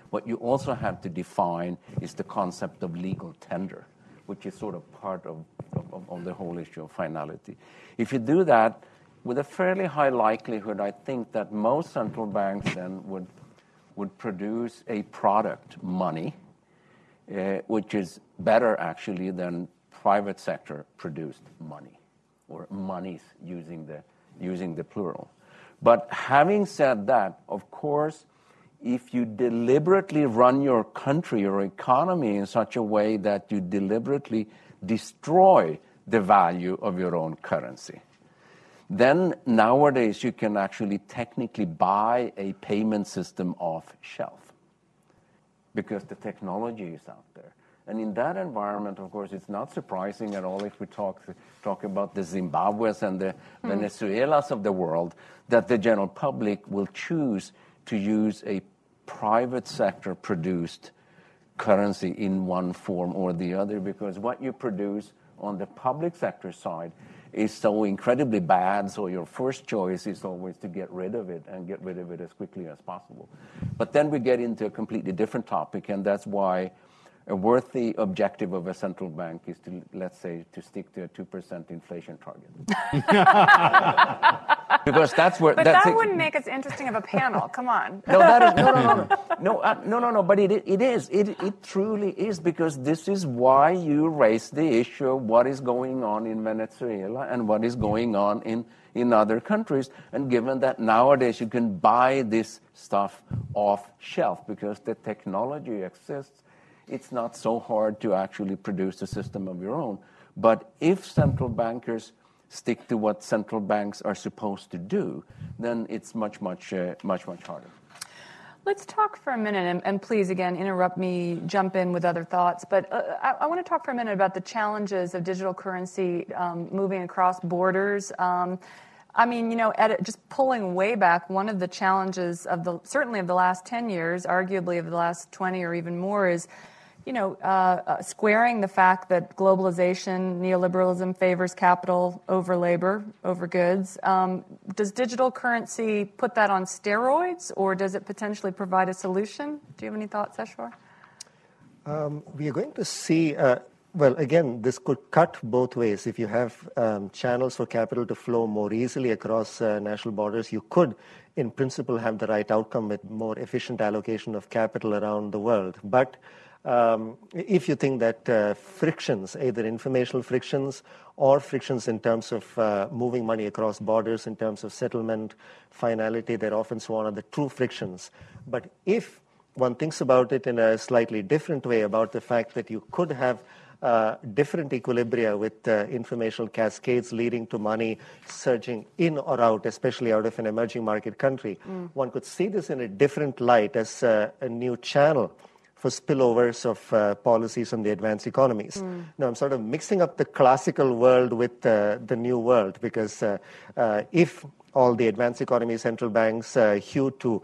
What you also have to define is the concept of legal tender, which is sort of part of the whole issue of finality. If you do that, with a fairly high likelihood, I think that most central banks then would produce a product, money, which is better actually than private sector produced money, or monies using the plural. But having said that, of course, if you deliberately run your country or economy in such a way that you deliberately destroy the value of your own currency, then nowadays you can actually technically buy a payment system off shelf because the technology is out there. And in that environment, of course, it's not surprising at all if we talk about the Zimbabwe's and the Venezuelas of the world, that the general public will choose to use a private sector produced currency in one form or the other, because what you produce on the public sector side is so incredibly bad, so your first choice is always to get rid of it and get rid of it as quickly as possible. But then we get into a completely different topic, and that's why a worthy objective of a central bank is to, let's say, to stick to a 2% inflation target. Because that's where... But that wouldn't make us interesting of a panel. Come on. No, that is... No. But it is. It truly is, because this is why you raise the issue of what is going on in Venezuela and what is going on in other countries. And given that nowadays you can buy this stuff off shelf because the technology exists, it's not so hard to actually produce a system of your own. But if central bankers stick to what central banks are supposed to do, then it's much harder. Let's talk for a minute, and please, again, interrupt me, jump in with other thoughts. But I want to talk for a minute about the challenges of digital currency moving across borders. I mean, just pulling way back, one of the challenges certainly of the last 10 years, arguably of the last 20 or even more, is squaring the fact that globalization, neoliberalism favors capital over labor, over goods. Does digital currency put that on steroids, or does it potentially provide a solution? Do you have any thoughts, Eswar? We are going to see, well, again, this could cut both ways. If you have channels for capital to flow more easily across national borders, you could, in principle, have the right outcome with more efficient allocation of capital around the world. But if you think that frictions, either informational frictions or frictions in terms of moving money across borders, in terms of settlement, finality, they're often so on, are the true frictions. But if one thinks about it in a slightly different way, about the fact that you could have different equilibria with informational cascades leading to money surging in or out, especially out of an emerging market country, one could see this in a different light as a new channel for spillovers of policies from the advanced economies. Now, I'm sort of mixing up the classical world with the new world, because if all the advanced economy central banks hew to,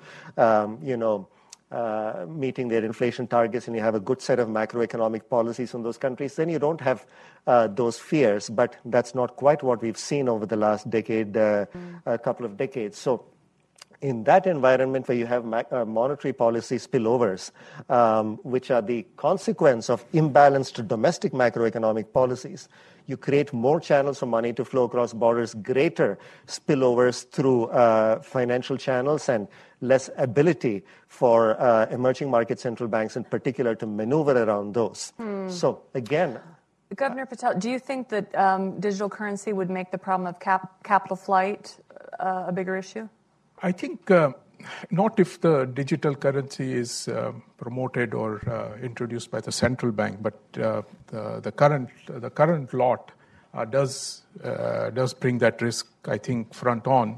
meeting their inflation targets, and you have a good set of macroeconomic policies from those countries, then you don't have those fears. But that's not quite what we've seen over the last decade, a couple of decades. So in that environment where you have monetary policy spillovers, which are the consequence of imbalanced domestic macroeconomic policies, you create more channels for money to flow across borders, greater spillovers through financial channels, and less ability for emerging market central banks in particular to maneuver around those. So again... Governor Patel, do you think that digital currency would make the problem of capital flight a bigger issue? I think not if the digital currency is promoted or introduced by the central bank, but the current lot does bring that risk, I think, front on.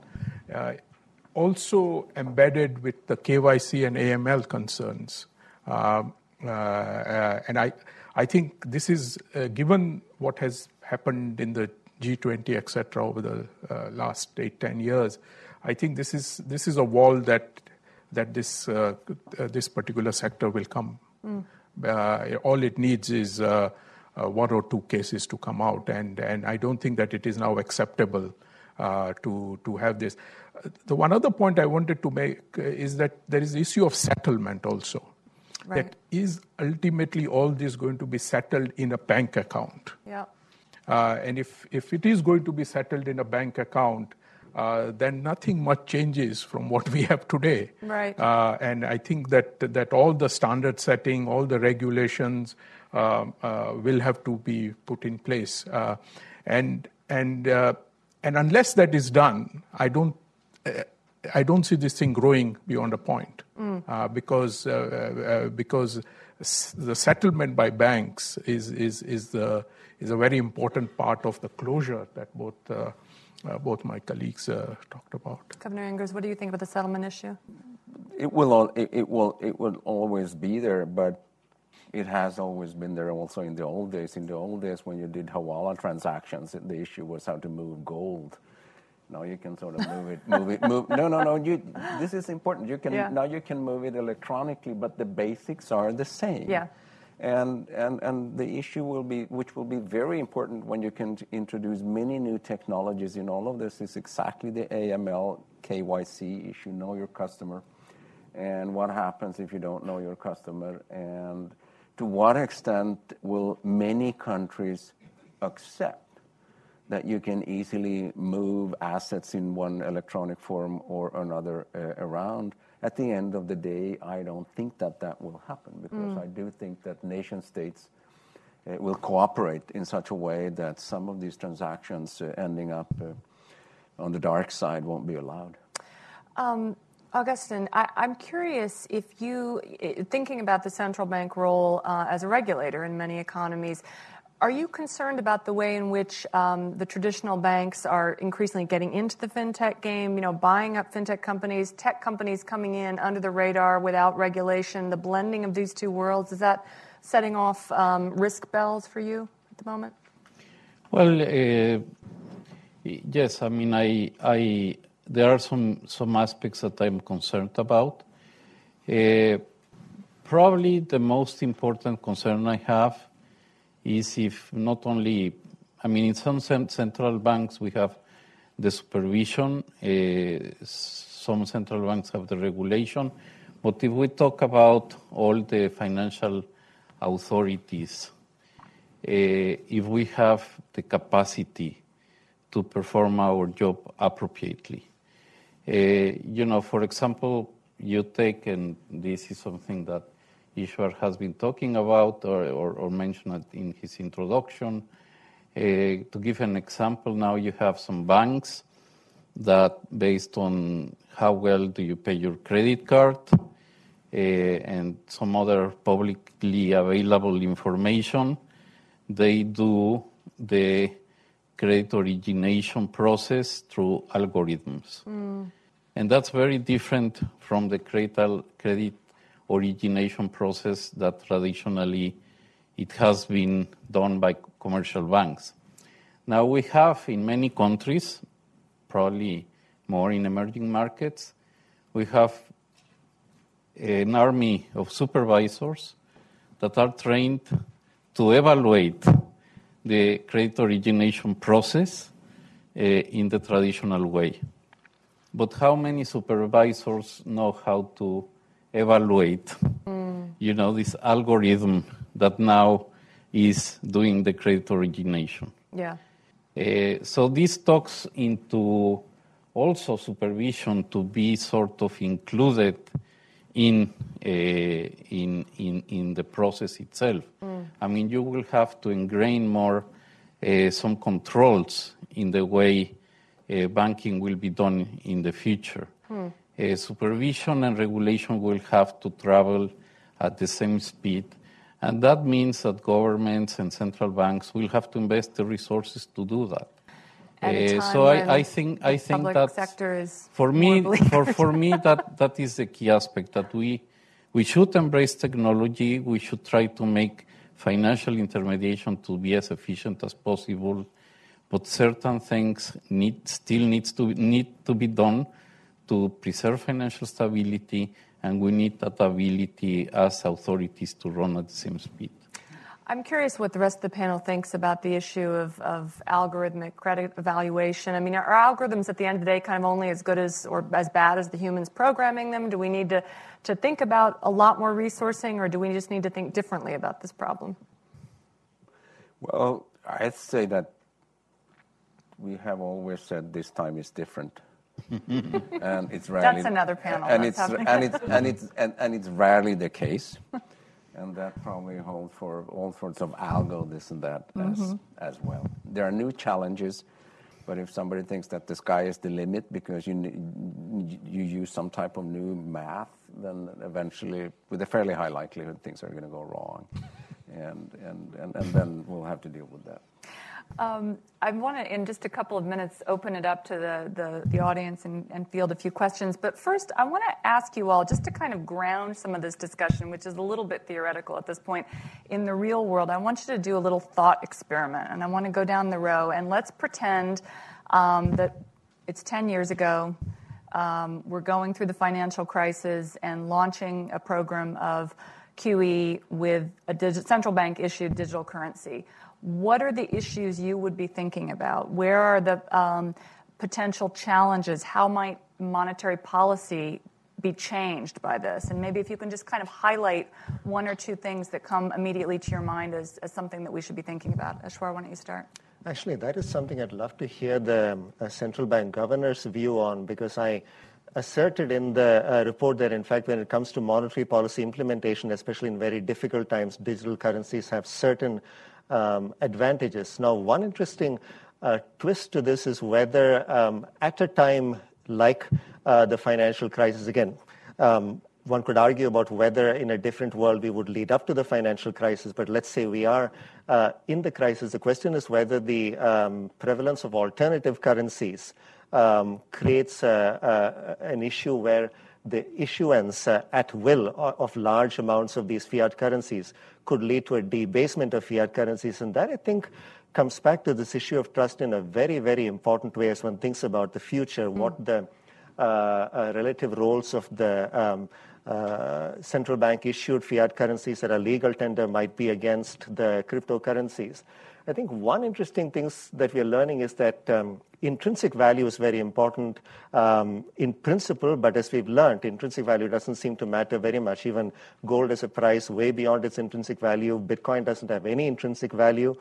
Also embedded with the KYC and AML concerns, and I think this is given what has happened in the G20, etc., over the last 8-10 years. I think this is a wall that this particular sector will come. All it needs is one or two cases to come out, and I don't think that it is now acceptable to have this. The one other point I wanted to make is that there is the issue of settlement also. that is ultimately all this going to be settled in a bank account? Yeah. And if it is going to be settled in a bank account, then nothing much changes from what we have today. Right. And I think that all the standard setting, all the regulations will have to be put in place. And unless that is done, I don't see this thing growing beyond a point. Because the settlement by banks is a very important part of the closure that both my colleagues talked about. Governor Ingers, what do you think about the settlement issue? It will always be there, but it has always been there also in the old days. In the old days, when you did Hawala transactions, the issue was how to move gold. Now you can sort of move it. No. This is important. Now you can move it electronically, but the basics are the same. Yeah. And the issue will be, which will be very important when you can introduce many new technologies in all of this, is exactly the AML KYC issue, know your customer, and what happens if you don't know your customer, and to what extent will many countries accept that you can easily move assets in one electronic form or another around. At the end of the day, I don't think that will happen, because I do think that nation states will cooperate in such a way that some of these transactions ending up on the dark side won't be allowed. Augustin, I'm curious if you, thinking about the central bank role as a regulator in many economies, are you concerned about the way in which the traditional banks are increasingly getting into the fintech game, buying up fintech companies, tech companies coming in under the radar without regulation, the blending of these two worlds? Is that setting off risk bells for you at the moment? Well, yes. I mean, there are some aspects that I'm concerned about. Probably the most important concern I have is if not only, I mean, in some central banks we have the supervision, some central banks have the regulation, but if we talk about all the financial authorities, if we have the capacity to perform our job appropriately. For example, you take, and this is something that Ishwar has been talking about or mentioned in his introduction. To give an example, now you have some banks that, based on how well do you pay your credit card and some other publicly available information, they do the credit origination process through algorithms. And that's very different from the credit origination process that traditionally it has been done by commercial banks. Now we have in many countries, probably more in emerging markets, we have an army of supervisors that are trained to evaluate the credit origination process in the traditional way. But how many supervisors know how to evaluate, this algorithm that now is doing the credit origination? Yeah. So this talks into also supervision to be sort of included in the process itself. I mean, you will have to ingrain more some controls in the way banking will be done in the future. Supervision and regulation will have to travel at the same speed, and that means that governments and central banks will have to invest the resources to do that. So I think that sector is for me that is the key aspect, that we should embrace technology. We should try to make financial intermediation to be as efficient as possible, but certain things need to be done to preserve financial stability, and we need that ability as authorities to run at the same speed. I'm curious what the rest of the panel thinks about the issue of algorithmic credit evaluation. I mean, are algorithms at the end of the day kind of only as good as or as bad as the humans programming them? Do we need to think about a lot more resourcing, or do we just need to think differently about this problem? Well, I'd say that we have always said this time is different. And it's rarely, that's another panel. And it's rarely the case. And that probably holds for all sorts of algo, this and that as well. There are new challenges, but if somebody thinks that the sky is the limit because you use some type of new math, then eventually, with a fairly high likelihood, things are going to go wrong. And then we'll have to deal with that. I want to, in just a couple of minutes, open it up to the audience and field a few questions. But first, I want to ask you all, just to kind of ground some of this discussion, which is a little bit theoretical at this point, in the real world, I want you to do a little thought experiment. And I want to go down the row, and let's pretend that it's 10 years ago. We're going through the financial crisis and launching a program of QE with a central bank issued digital currency. What are the issues you would be thinking about? Where are the potential challenges? How might monetary policy be changed by this? And maybe if you can just kind of highlight one or two things that come immediately to your mind as something that we should be thinking about. Eswar, why don't you start? Actually, that is something I'd love to hear the central bank governor's view on, because I asserted in the report that, in fact, when it comes to monetary policy implementation, especially in very difficult times, digital currencies have certain advantages. Now, one interesting twist to this is whether at a time like the financial crisis, again, one could argue about whether in a different world we would lead up to the financial crisis, but let's say we are in the crisis. The question is whether the prevalence of alternative currencies creates an issue where the issuance at will of large amounts of these fiat currencies could lead to a debasement of fiat currencies. And that, I think, comes back to this issue of trust in a very, very important way as one thinks about the future, what the relative roles of the central bank issued fiat currencies that are legal tender might be against the cryptocurrencies. I think one interesting thing that we are learning is that intrinsic value is very important in principle, but as we've learned, intrinsic value doesn't seem to matter very much. Even gold is a price way beyond its intrinsic value. Bitcoin doesn't have any intrinsic value.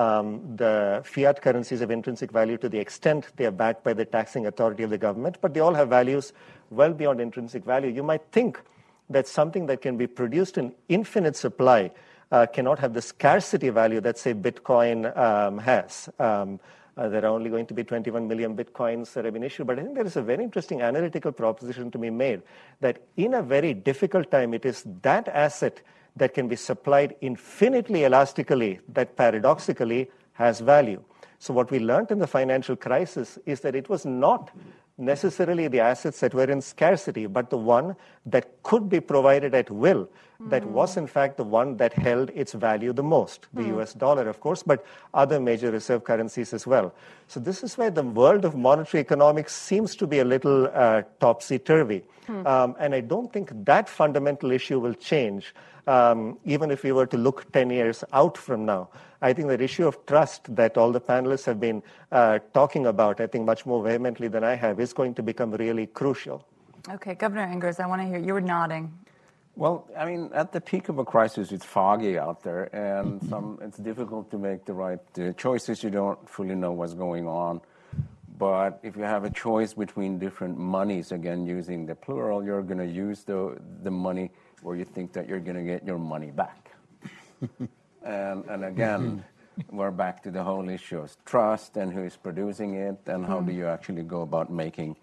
The fiat currencies have intrinsic value to the extent they are backed by the taxing authority of the government, but they all have values well beyond intrinsic value. You might think that something that can be produced in infinite supply cannot have the scarcity value that, say, Bitcoin has. There are only going to be 21 million Bitcoins that have been issued. But I think there is a very interesting analytical proposition to be made that in a very difficult time, it is that asset that can be supplied infinitely elastically that paradoxically has value. So what we learned in the financial crisis is that it was not necessarily the assets that were in scarcity, but the one that could be provided at will, that was in fact the one that held its value the most, the US dollar, of course, but other major reserve currencies as well. So this is where the world of monetary economics seems to be a little topsy-turvy. And I don't think that fundamental issue will change, even if we were to look 10 years out from now. I think that issue of trust that all the panelists have been talking about, I think much more vehemently than I have, is going to become really crucial. Okay, Governor Engers, I want to hear, you were nodding. Well, I mean, at the peak of a crisis, it's foggy out there, and it's difficult to make the right choices. You don't fully know what's going on. But if you have a choice between different monies, again, using the plural, you're going to use the money where you think that you're going to get your money back. And again, we're back to the whole issue of trust and who is producing it and how do you actually go about making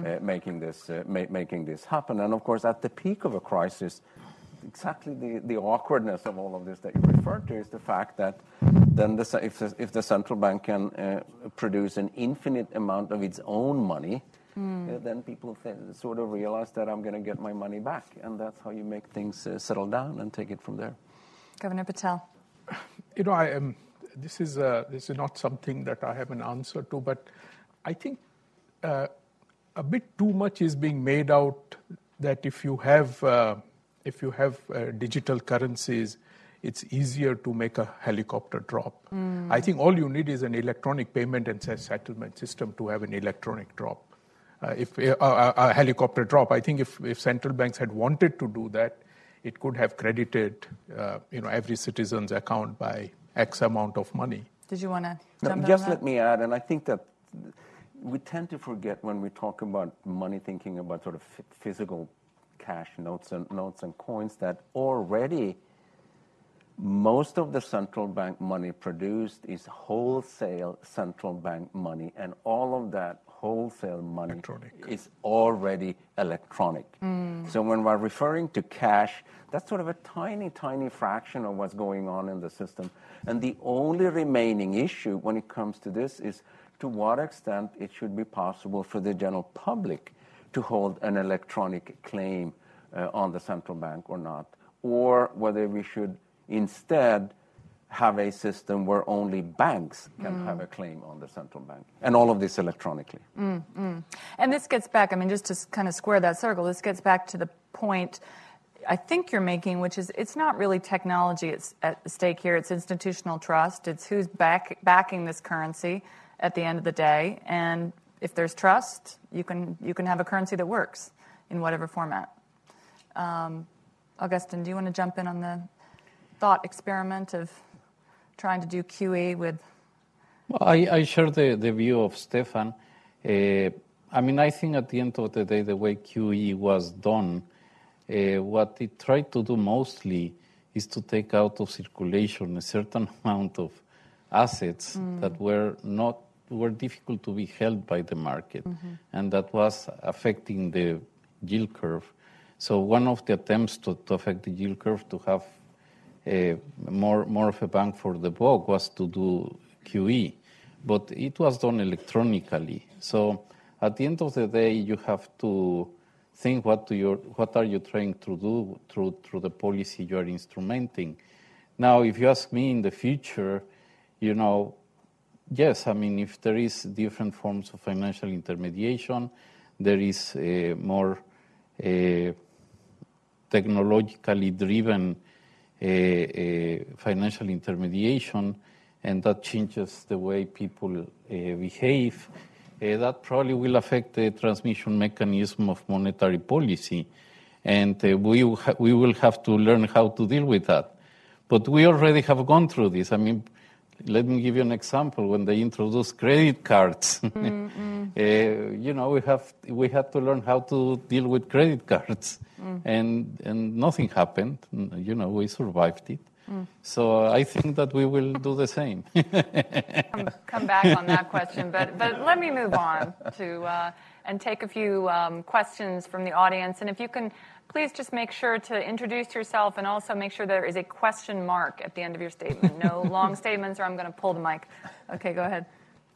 this happen. And of course, at the peak of a crisis, exactly the awkwardness of all of this that you referred to is the fact that then if the central bank can produce an infinite amount of its own money, then people sort of realize that I'm going to get my money back. And that's how you make things settle down and take it from there. Governor Patel. You know, this is not something that I have an answer to, but I think a bit too much is being made out that if you have digital currencies, it's easier to make a helicopter drop. I think all you need is an electronic payment and settlement system to have an electronic drop. If a helicopter drop, I think if central banks had wanted to do that, it could have credited every citizen's account by X amount of money. Did you want to jump in just on that? let me add, and I think that we tend to forget when we talk about money, thinking about sort of physical cash notes and coins, that already most of the central bank money produced is wholesale central bank money, and all of that wholesale money is already electronic. So when we're referring to cash, that's sort of a tiny, tiny fraction of what's going on in the system. And the only remaining issue when it comes to this is to what extent it should be possible for the general public to hold an electronic claim on the central bank or not, or whether we should instead have a system where only banks can have a claim on the central bank, and all of this electronically. And this gets back, just to kind of square that circle, this gets back to the point I think you're making, which is it's not really technology it's at stake here, it's institutional trust, it's who's backing this currency at the end of the day, and if there's trust, you can have a currency that works in whatever format. Augustin, do you want to jump in on the thought experiment of trying to do QE with? Well, I share the view of Stefan. I think at the end of the day, the way QE was done, what it tried to do mostly is to take out of circulation a certain amount of assets that were difficult to be held by the market, and that was affecting the yield curve. So one of the attempts to affect the yield curve to have more of a bang for the buck was to do QE, but it was done electronically. So at the end of the day, you have to think what are you trying to do through the policy you are instrumenting. Now, if you ask me in the future, yes, if there is different forms of financial intermediation, there is more technologically driven financial intermediation, and that changes the way people behave. That probably will affect the transmission mechanism of monetary policy, and we will have to learn how to deal with that. But we already have gone through this. Let me give you an example. When they introduced credit cards, we had to learn how to deal with credit cards, and nothing happened. We survived it. So I think that we will do the same. Come back on that question, but let me move on to and take a few questions from the audience. And if you can, please just make sure to introduce yourself and also make sure there is a question mark at the end of your statement. No long statements or I'm going to pull the mic. Okay, go ahead.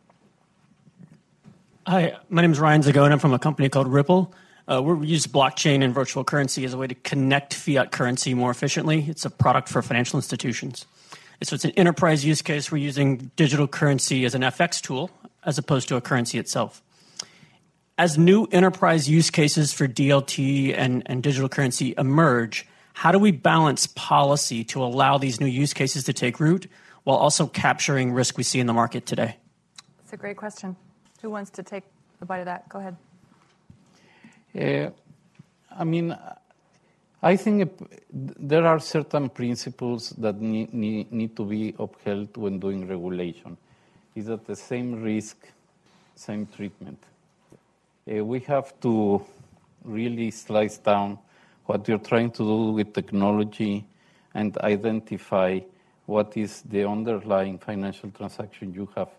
Hi, my name is Ryan Zagone. I'm from a company called Ripple. We use blockchain and virtual currency as a way to connect fiat currency more efficiently. It's a product for financial institutions. So it's an enterprise use case. We're using digital currency as an FX tool as opposed to a currency itself. As new enterprise use cases for DLT and digital currency emerge, how do we balance policy to allow these new use cases to take root while also capturing risk we see in the market today? That's a great question. Who wants to take a bite of that? Go ahead. I think there are certain principles that need to be upheld when doing regulation. Is that the same risk, same treatment? We have to really slice down what you're trying to do with technology and identify what is the underlying financial transaction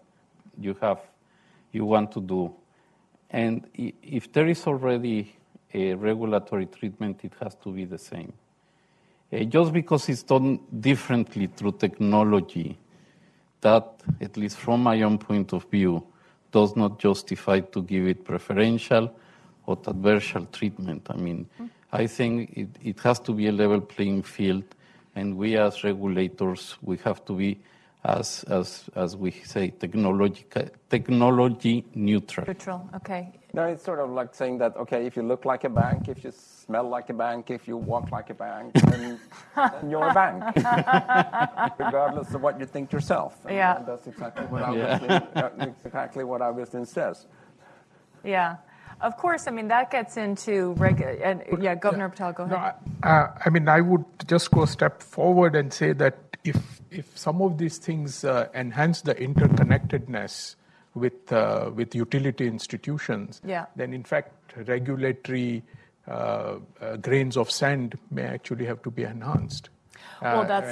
you want to do. And if there is already a regulatory treatment, it has to be the same. Just because it's done differently through technology, that, at least from my own point of view, does not justify to give it preferential or adversarial treatment. I think it has to be a level playing field, and we as regulators, we have to be as we say, technology neutral. Neutral, okay. No, it's sort of like saying that, okay, if you look like a bank, if you smell like a bank, if you walk like a bank, then you're a bank, regardless of what you think yourself. Yeah. And that's exactly what Augustin says. Yeah. Of course, I mean, that gets into Governor Patel, go ahead. No, I mean, I would just go a step forward and say that if some of these things enhance the interconnectedness with utility institutions, then in fact regulatory grains of sand may actually have to be enhanced. Well, but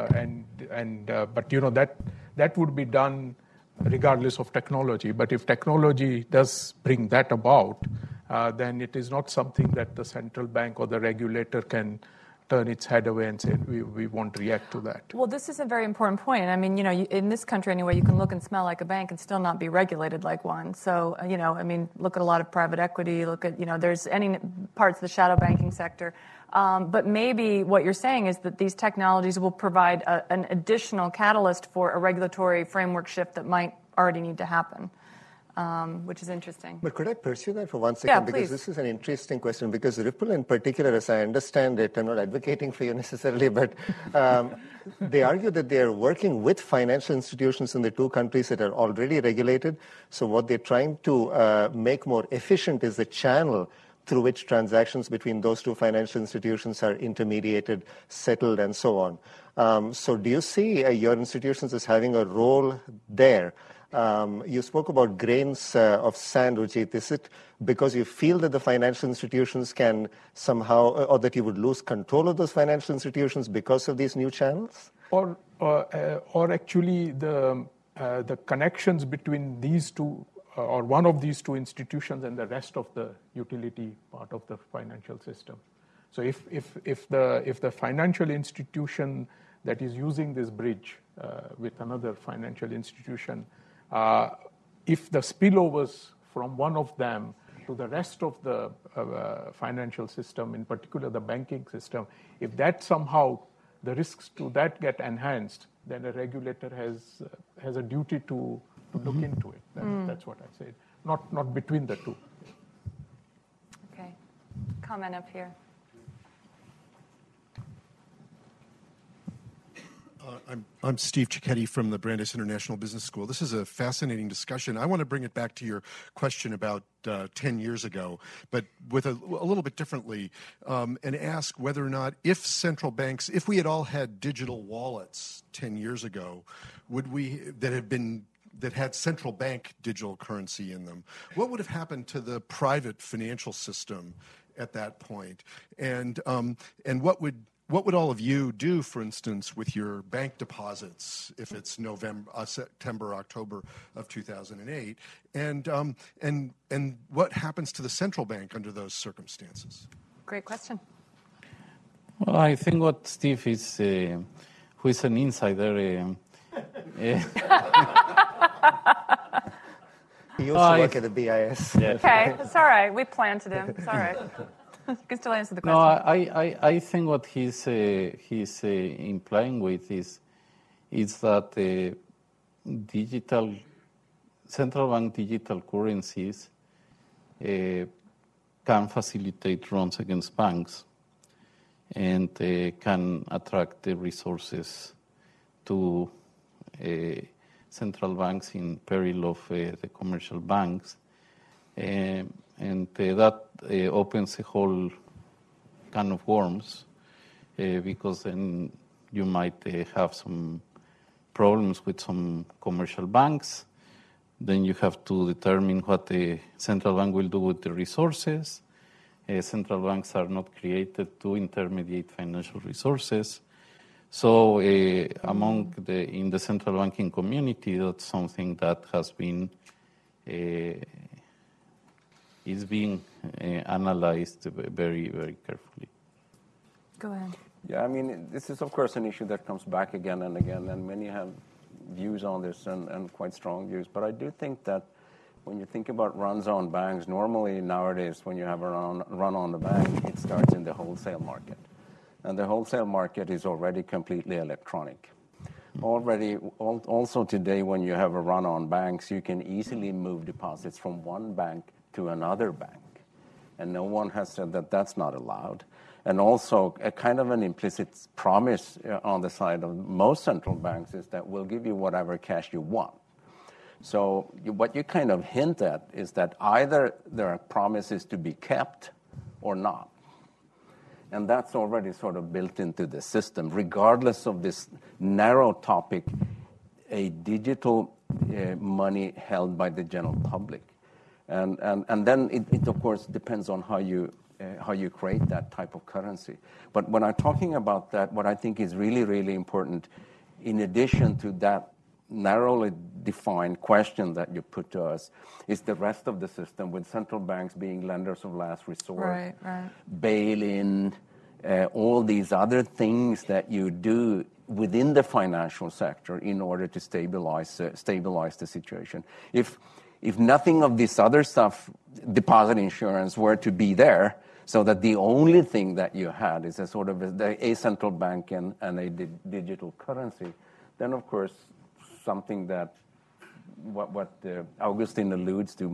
that would be done regardless of technology. But if technology does bring that about, then it is not something that the central bank or the regulator can turn its head away and say, we won't react to that. Well, this is a very important point. I mean, in this country anyway, you can look and smell like a bank and still not be regulated like one. So, I mean, look at a lot of private equity, look at, there's any parts of the shadow banking sector. But maybe what you're saying is that these technologies will provide an additional catalyst for a regulatory framework shift that might already need to happen. Which is interesting. But could I pursue that for 1 second? Yeah, because this is an interesting question. Because Ripple in particular, as I understand it, I'm not advocating for you necessarily, but they argue that they are working with financial institutions in the two countries that are already regulated. So what they're trying to make more efficient is the channel through which transactions between those two financial institutions are intermediated, settled, and so on. So do you see your institutions as having a role there? You spoke about grains of sand, Ujit. Is it because you feel that the financial institutions can somehow, or that you would lose control of those financial institutions because of these new channels? Or actually the connections between these two, or one of these two institutions and the rest of the utility part of the financial system. So if the financial institution that is using this bridge with another financial institution, if the spillovers from one of them to the rest of the financial system, in particular the banking system, if that somehow the risks to that get enhanced, then a regulator has a duty to look into it. That's what I said. Not between the two. Okay. Comment up here. I'm Steve Cicchetti from the Brandeis International Business School. This is a fascinating discussion. I want to bring it back to your question about 10 years ago, but with a little bit differently, and ask whether or not if central banks, if we had all had digital wallets 10 years ago, that had central bank digital currency in them, what would have happened to the private financial system at that point? And what would all of you do, for instance, with your bank deposits if it's September, October of 2008? And what happens to the central bank under those circumstances? Great question. Well, I think what Steve is, who is an insider. He used to work at the BIS. Yeah. Okay, it's all right. We planted him. It's all right. You can still answer the question. No, I think what he's implying with is that central bank digital currencies can facilitate runs against banks and can attract the resources to central banks in peril of the commercial banks. And that opens a whole can of worms, because then you might have some problems with some commercial banks. Then you have to determine what the central bank will do with the resources. Central banks are not created to intermediate financial resources. So in the central banking community, that's something that has been is being analyzed very, very carefully. Go ahead. Yeah, I mean, this is, of course, an issue that comes back again and again, and many have views on this and quite strong views. But I do think that when you think about runs on banks, normally nowadays when you have a run on the bank, it starts in the wholesale market. And the wholesale market is already completely electronic. already, also today, when you have a run on banks, you can easily move deposits from one bank to another bank. And no one has said that that's not allowed. And also, a kind of an implicit promise on the side of most central banks is that we'll give you whatever cash you want. So what you kind of hint at is that either there are promises to be kept or not. And that's already sort of built into the system, regardless of this narrow topic, a digital money held by the general public. And then it of course depends on how you create that type of currency. But when I'm talking about that, what I think is really, really important, in addition to that narrowly defined question that you put to us, is the rest of the system, with central banks being lenders of last resort, bail-in, all these other things that you do within the financial sector in order to stabilize the situation. If nothing of this other stuff, deposit insurance, were to be there, so that the only thing that you had is a sort of a central bank and a digital currency, then of course something that what Augustin alludes to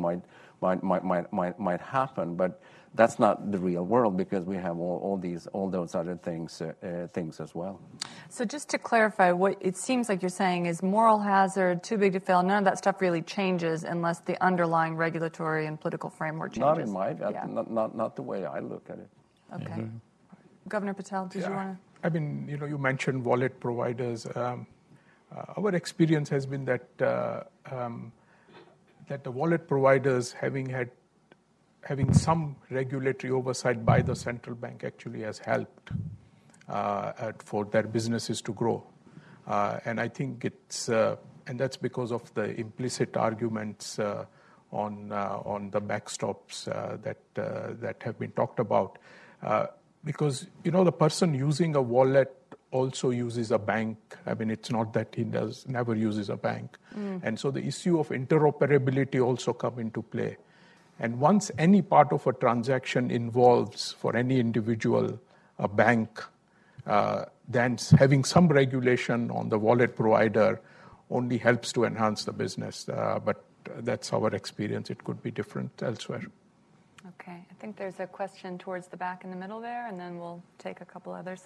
might happen, but that's not the real world, because we have all those other things as well. So just to clarify, what it seems like you're saying is moral hazard, too big to fail, none of that stuff really changes unless the underlying regulatory and political framework changes. Not the way I look at it. Okay. Mm-hmm. Governor Patel, did you want to? I mean, you mentioned wallet providers. Our experience has been that that the wallet providers having some regulatory oversight by the central bank actually has helped for their businesses to grow. And I think and that's because of the implicit arguments on the backstops that have been talked about. Because, the person using a wallet also uses a bank. I mean, it's not that he never uses a bank. And so the issue of interoperability also come into play. And once any part of a transaction involves, for any individual, a bank, then having some regulation on the wallet provider only helps to enhance the business. But that's our experience. It could be different elsewhere. Okay. I think there's a question towards the back in the middle there, and then we'll take a couple others.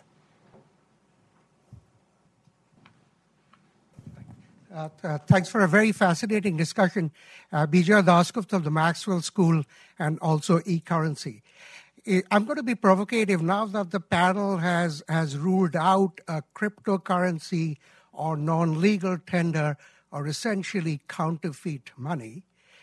Thanks for a very fascinating discussion. Bijay Dasgupta of the Maxwell School, and also e-currency. I'm going to be provocative now that the panel has ruled out a cryptocurrency or non-legal tender or essentially counterfeit money.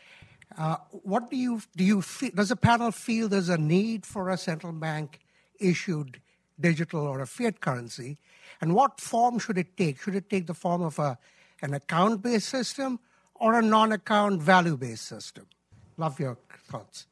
What do you feel? Does the panel feel there's a need for a central bank issued digital or a fiat currency? And what form should it take? Should it take the form of an account-based system or a non-account value-based system? Love your thoughts.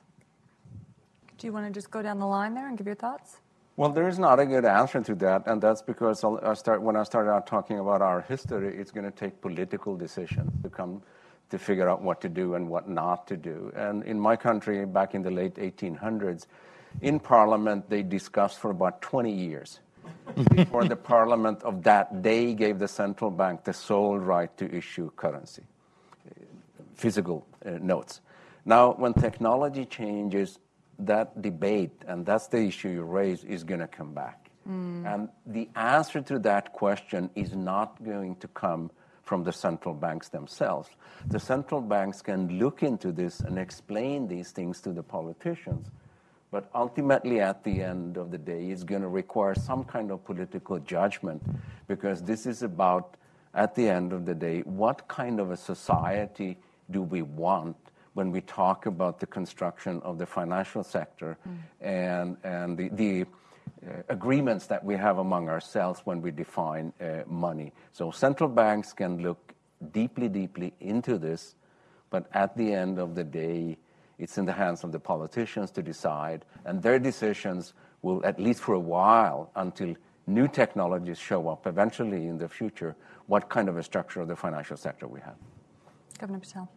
Do you want to just go down the line there and give your thoughts? Well, there is not a good answer to that, and that's because when I started out talking about our history, it's going to take political decisions to figure out what to do and what not to do. And in my country, back in the late 1800s, in Parliament, they discussed for about 20 years before the Parliament of that day gave the central bank the sole right to issue currency, physical notes. Now, when technology changes, that debate, and that's the issue you raise, is going to come back. And the answer to that question is not going to come from the central banks themselves. The central banks can look into this and explain these things to the politicians, but ultimately at the end of the day, it's going to require some kind of political judgment, because this is about, at the end of the day, what kind of a society do we want when we talk about the construction of the financial sector and the agreements that we have among ourselves when we define money. So central banks can look deeply, deeply into this, but at the end of the day, it's in the hands of the politicians to decide, and their decisions will, at least for a while, until new technologies show up eventually in the future, what kind of a structure of the financial sector we have. Governor Patel.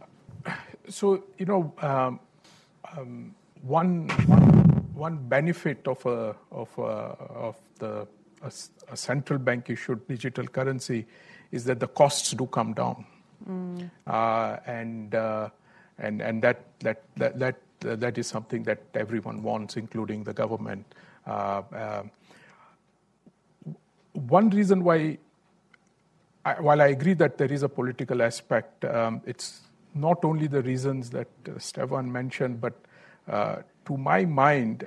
So, one benefit of the a central bank issued digital currency is that the costs do come down, and that is something that everyone wants, including the government. One reason why, while I agree that there is a political aspect, it's not only the reasons that Stefan mentioned, but to my mind,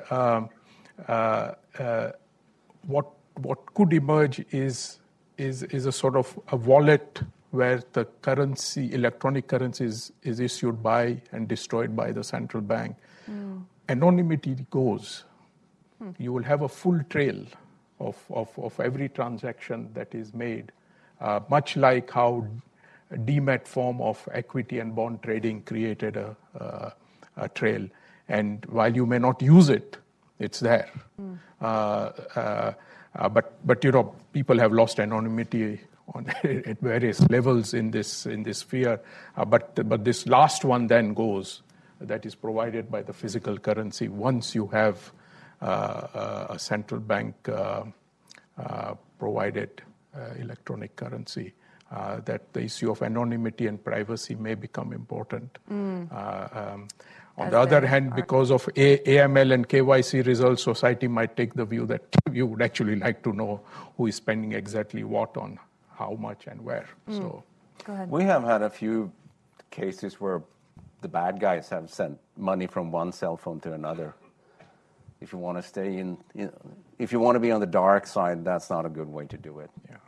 what could emerge is a sort of a wallet where the currency, electronic currency, is issued by and destroyed by the central bank. Anonymity goes. You will have a full trail of every transaction that is made, much like how DMAT form of equity and bond trading created a trail. And while you may not use it, it's there. But people have lost anonymity at various levels in this sphere. But this last one then goes, that is provided by the physical currency. Once you have a central bank provided electronic currency, that the issue of anonymity and privacy may become important. On the other hand, because of AML and KYC results, society might take the view that you would actually like to know who is spending exactly what on how much and where. So, go ahead. We have had a few cases where the bad guys have sent money from one cell phone to another. If you want to stay if you want to be on the dark side, that's not a good way to do it. Yeah.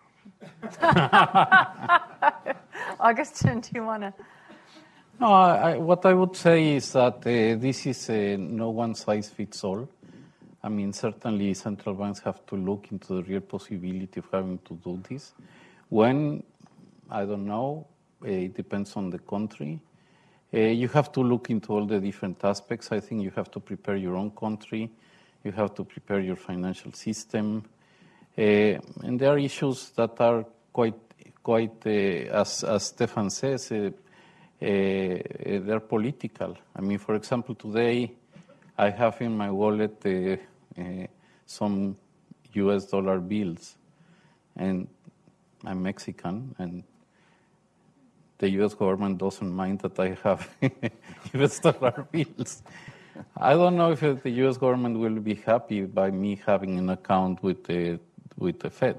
Augustin, do you want to? No, what I would say is that this is no one-size-fits-all. I mean, certainly central banks have to look into the real possibility of having to do this. When, I don't know, it depends on the country. You have to look into all the different aspects. I think you have to prepare your own country. You have to prepare your financial system. And there are issues that are quite as Stefan says, they're political. I mean, for example, today I have in my wallet some US dollar bills, and I'm Mexican, and the US government doesn't mind that I have US dollar bills. I don't know if the US government will be happy by me having an account with the Fed.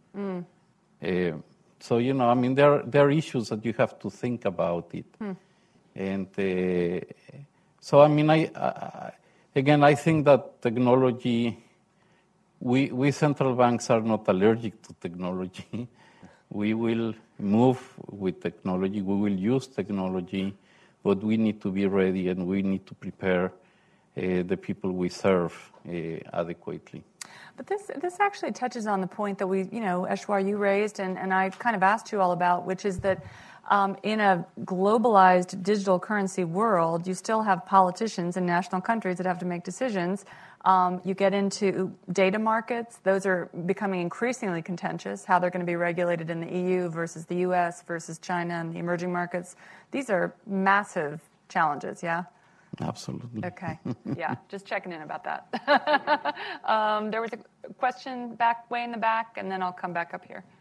So, I mean, there are issues that you have to think about it. And so, I mean, I think that technology, we central banks are not allergic to technology. We will move with technology. We will use technology, but we need to be ready and we need to prepare the people we serve adequately. But this actually touches on the point that Eshwar, you raised, and I kind of asked you all about, which is that in a globalized digital currency world, you still have politicians in national countries that have to make decisions. You get into data markets. Those are becoming increasingly contentious, how they're going to be regulated in the EU versus the US versus China and the emerging markets. These are massive challenges, yeah? Absolutely. Okay. Yeah, just checking in about that. There was a question way in the back, and then I'll come back up here.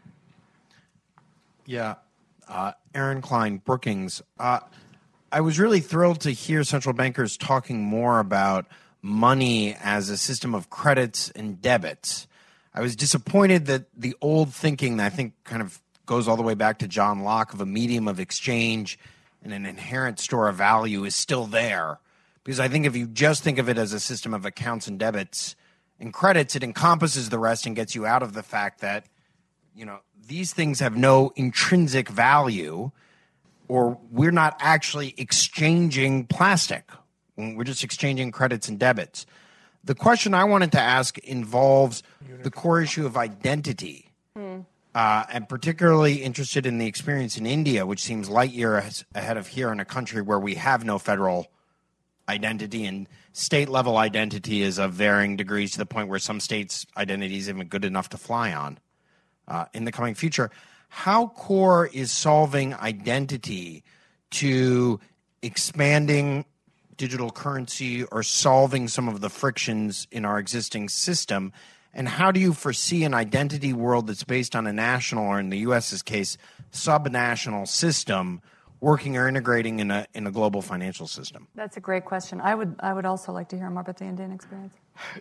Yeah. Aaron Klein, Brookings. I was really thrilled to hear central bankers talking more about money as a system of credits and debits. I was disappointed that the old thinking that I think kind of goes all the way back to John Locke of a medium of exchange and an inherent store of value is still there. Because I think if you just think of it as a system of accounts and debits and credits, it encompasses the rest and gets you out of the fact that, these things have no intrinsic value, or we're not actually exchanging plastic. We're just exchanging credits and debits. The question I wanted to ask involves the core issue of identity. And particularly interested in the experience in India, which seems light years ahead of here in a country where we have no federal identity, and state-level identity is of varying degrees to the point where some states' identity is even good enough to fly on in the coming future. How core is solving identity to expanding digital currency or solving some of the frictions in our existing system? And how do you foresee an identity world that's based on a national, or in the U.S.'s case, subnational system working or integrating in a global financial system? That's a great question. I would also like to hear more about the Indian experience.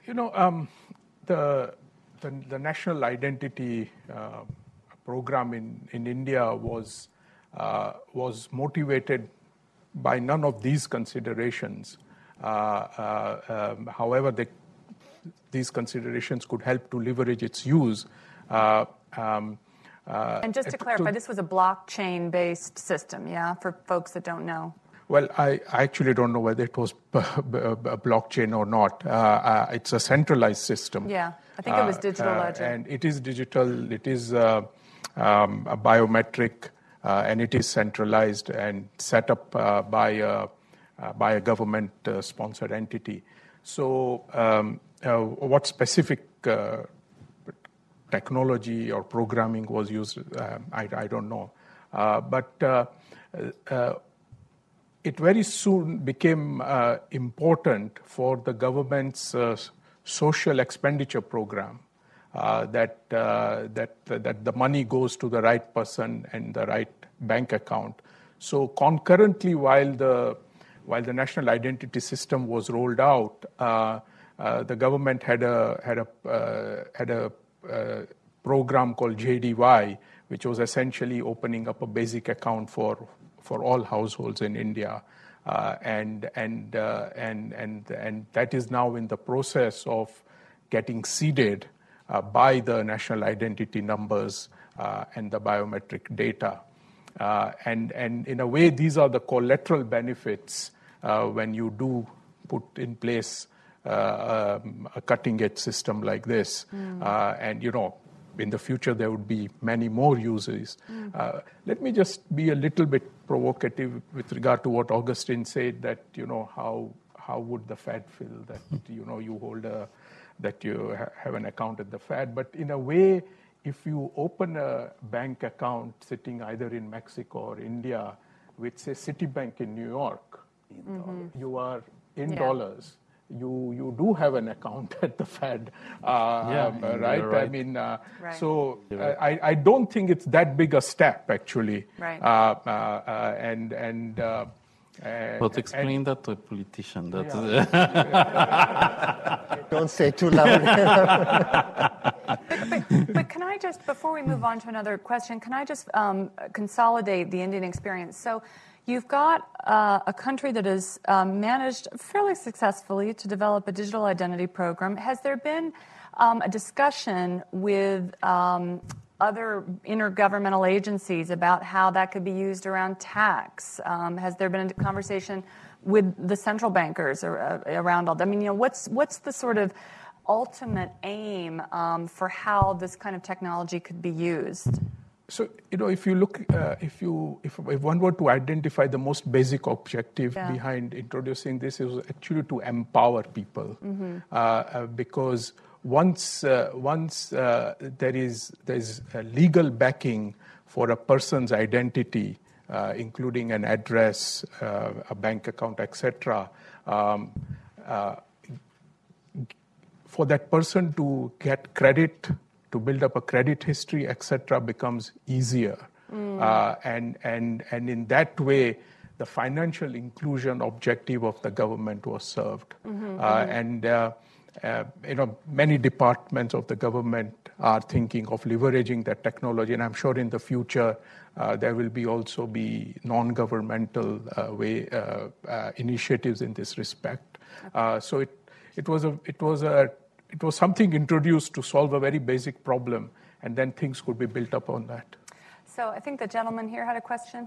The national identity program in India was motivated by none of these considerations. However, these considerations could help to leverage its use. And just to clarify, this was a blockchain-based system, yeah, for folks that don't know. Well, I actually don't know whether it was a blockchain or not. It's a centralized system. Yeah, I think it was digital ledger. And it is digital, it is a biometric, and it is centralized and set up by a government-sponsored entity. So what specific technology or programming was used, I don't know. But it very soon became important for the government's social expenditure program that the money goes to the right person and the right bank account. So concurrently, while the national identity system was rolled out, the government had a program called JDY, which was essentially opening up a basic account for all households in India, and that is now in the process of getting seeded by the national identity numbers and the biometric data. And in a way, these are the collateral benefits when you do put in place a cutting-edge system like this. And, in the future, there would be many more uses. Let me just be a little bit provocative with regard to what Augustine said, that, how would the Fed feel that, you hold that you have an account at the Fed. But in a way, if you open a bank account sitting either in Mexico or India with, say, Citibank in New York, you are in dollars. You do have an account at the Fed, right? Right. I mean, right. So I don't think it's that big a step, actually. Right. But explain that to a politician. Don't say too loud. But can I just, before we move on to another question, can I just consolidate the Indian experience? So you've got a country that has managed fairly successfully to develop a digital identity program. Has there been a discussion with other intergovernmental agencies about how that could be used around tax? Has there been a conversation with the central bankers around all that? I mean, what's the sort of ultimate aim for how this kind of technology could be used? So, if you look, if one were to identify the most basic objective behind introducing this, is actually to empower people, because once there is a legal backing for a person's identity, including an address, a bank account, etc., for that person to get credit, to build up a credit history, etc., becomes easier. And in that way, the financial inclusion objective of the government was served. Many departments of the government are thinking of leveraging that technology, and I'm sure in the future there will also be non-governmental initiatives in this respect. So it was something introduced to solve a very basic problem, and then things could be built up on that. So I think the gentleman here had a question.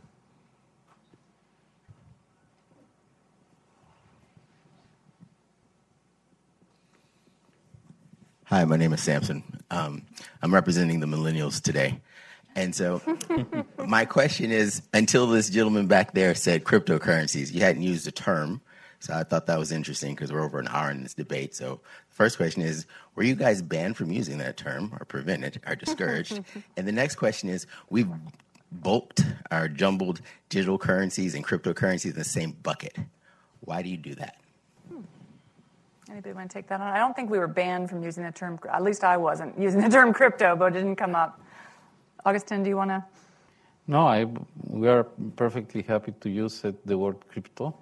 Hi, my name is Samson. I'm representing the millennials today. And so my question is, until this gentleman back there said cryptocurrencies, you hadn't used the term. So I thought that was interesting because we're over an hour in this debate. So first question is, were you guys banned from using that term or prevented or discouraged? And the next question is, we've bulked or jumbled digital currencies and cryptocurrencies in the same bucket. Why do you do that? Anybody want to take that on? I don't think we were banned from using the term, at least I wasn't using the term crypto, but it didn't come up. Augustin, do you want to? No, we are perfectly happy to use the word crypto.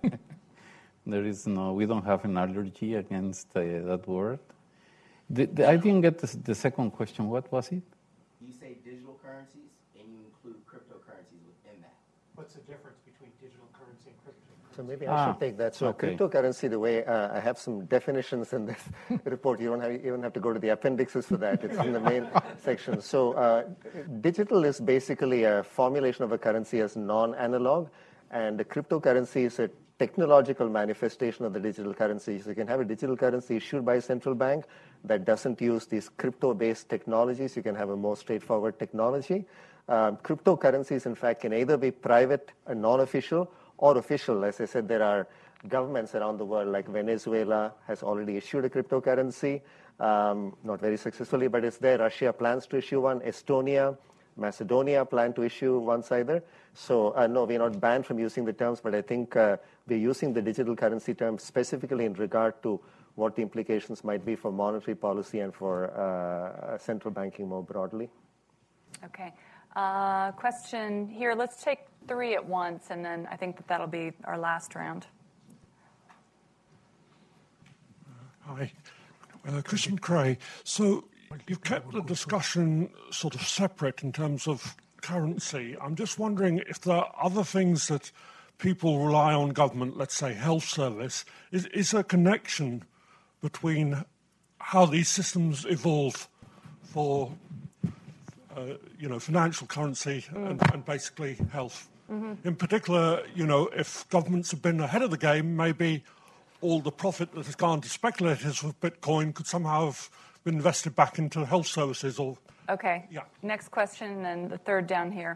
We don't have an allergy against that word. I didn't get the second question. What was it? You say digital currencies, and you include cryptocurrencies within that. What's the difference between digital currency and crypto? So maybe I should take that. So cryptocurrency, the way I have some definitions in this report, you don't even have to go to the appendixes for that. It's in the main section. So digital is basically a formulation of a currency as non-analog, and the cryptocurrency is a technological manifestation of the digital currency. So you can have a digital currency issued by a central bank that doesn't use these crypto-based technologies. You can have a more straightforward technology. Cryptocurrencies, in fact, can either be private and non-official or official. As I said, there are governments around the world, like Venezuela has already issued a cryptocurrency, not very successfully, but it's there. Russia plans to issue one. Estonia, Macedonia plan to issue one either. So no, we're not banned from using the terms, but I think we're using the digital currency term specifically in regard to what the implications might be for monetary policy and for central banking more broadly. Okay. Question here. Let's take 3 at once, and then I think that'll be our last round. Hi. Chris McRae. So you've kept the discussion sort of separate in terms of currency. I'm just wondering if there are other things that people rely on government, let's say health service. Is there a connection between how these systems evolve for financial currency and basically health? Mm-hmm. In particular, if governments have been ahead of the game, maybe all the profit that has gone to speculators with Bitcoin could somehow have been invested back into health services. Or okay. Yeah. Next question, and then the third down here.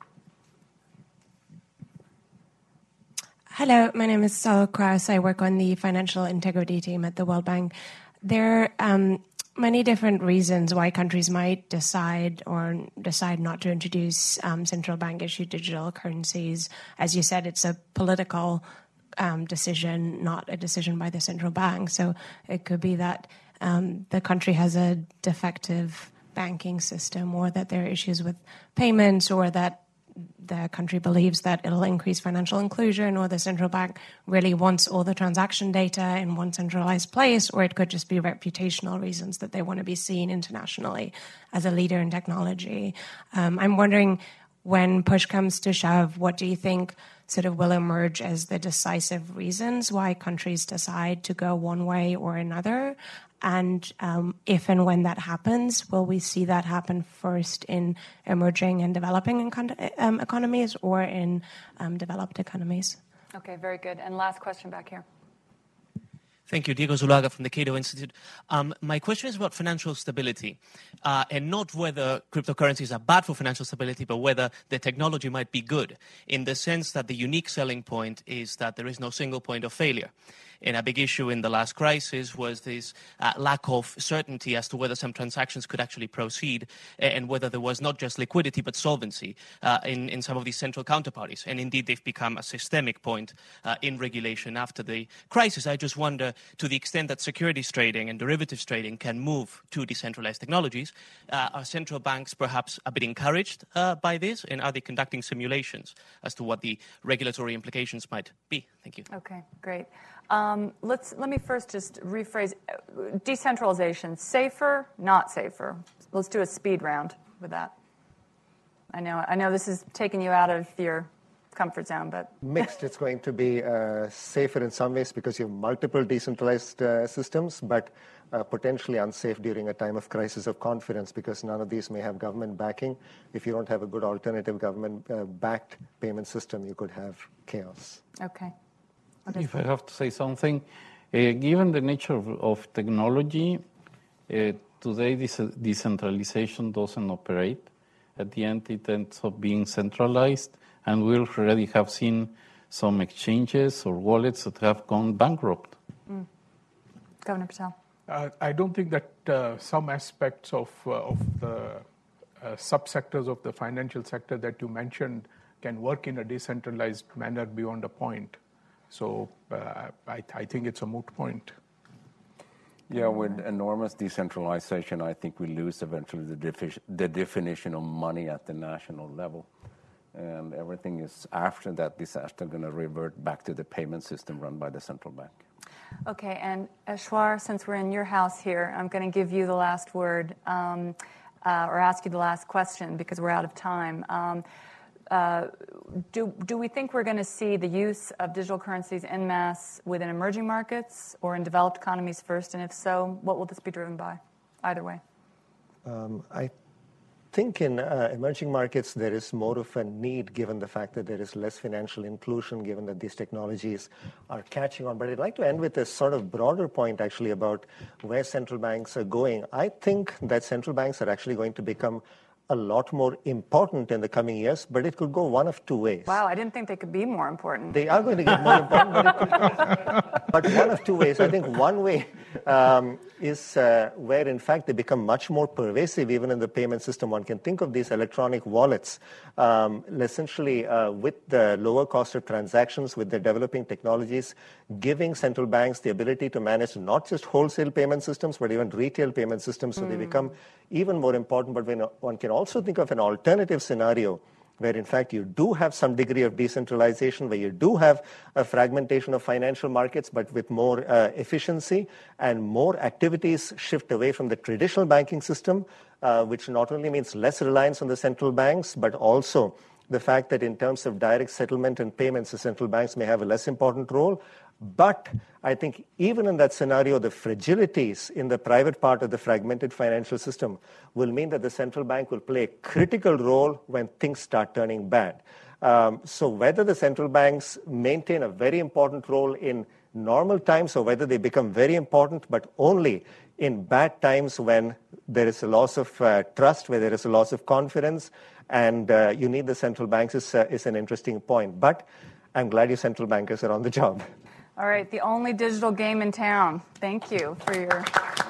Hello, my name is Saul Kraus. I work on the financial integrity team at the World Bank. There are many different reasons why countries might decide not to introduce central bank issued digital currencies. As you said, it's a political decision, not a decision by the central bank. So it could be that the country has a defective banking system, or that there are issues with payments, or that the country believes that it'll increase financial inclusion, or the central bank really wants all the transaction data in one centralized place, or it could just be reputational reasons that they want to be seen internationally as a leader in technology. I'm wondering, when push comes to shove, what do you think sort of will emerge as the decisive reasons why countries decide to go one way or another? And if and when that happens, will we see that happen first in emerging and developing economies, or in developed economies? Okay, very good. And last question back here. Thank you. Diego Zuluaga from the Cato Institute. My question is about financial stability, and not whether cryptocurrencies are bad for financial stability, but whether the technology might be good, in the sense that the unique selling point is that there is no single point of failure. And a big issue in the last crisis was this lack of certainty as to whether some transactions could actually proceed, and whether there was not just liquidity but solvency in some of these central counterparties. And indeed, they've become a systemic point in regulation after the crisis. I just wonder, to the extent that securities trading and derivatives trading can move to decentralized technologies, are central banks perhaps a bit encouraged by this? And are they conducting simulations as to what the regulatory implications might be? Thank you. Okay, great. Let me first just rephrase decentralization. Safer, not safer? Let's do a speed round with that. I know this is taking you out of your comfort zone, but mixed. It's going to be safer in some ways because you have multiple decentralized systems, but potentially unsafe during a time of crisis of confidence, because none of these may have government backing. If you don't have a good alternative government-backed payment system, you could have chaos. Okay. If I have to say something, given the nature of technology, today this decentralization doesn't operate. At the end, it ends up being centralized, and we already have seen some exchanges or wallets that have gone bankrupt. Governor Patel. I don't think that some aspects of the subsectors of the financial sector that you mentioned can work in a decentralized manner beyond a point. So I think it's a moot point. Yeah, with enormous decentralization, I think we lose eventually the definition of money at the national level. And everything is, after that disaster, going to revert back to the payment system run by the central bank. Okay, and Eswar, since we're in your house here, I'm going to give you the last word or ask you the last question because we're out of time. Do we think we're going to see the use of digital currencies en masse within emerging markets or in developed economies first? And if so, what will this be driven by? Either way. I think in emerging markets there is more of a need given the fact that there is less financial inclusion, given that these technologies are catching on. But I'd like to end with a sort of broader point actually about where central banks are going. I think that central banks are actually going to become a lot more important in the coming years, but it could go one of two ways. Wow, I didn't think they could be more important. They are going to get more important, but one of two ways. I think one way is where, in fact, they become much more pervasive even in the payment system. One can think of these electronic wallets, essentially with the lower cost of transactions, with the developing technologies, giving central banks the ability to manage not just wholesale payment systems, but even retail payment systems, so they become even more important. But when one can also think of an alternative scenario where, in fact, you do have some degree of decentralization, where you do have a fragmentation of financial markets, but with more efficiency and more activities shift away from the traditional banking system, which not only means less reliance on the central banks, but also the fact that in terms of direct settlement and payments, the central banks may have a less important role. But I think even in that scenario, the fragilities in the private part of the fragmented financial system will mean that the central bank will play a critical role when things start turning bad. So whether the central banks maintain a very important role in normal times or whether they become very important, but only in bad times when there is a loss of trust, where there is a loss of confidence, and you need the central banks is an interesting point. But I'm glad you central bankers are on the job. All right, the only digital game in town. Thank you for your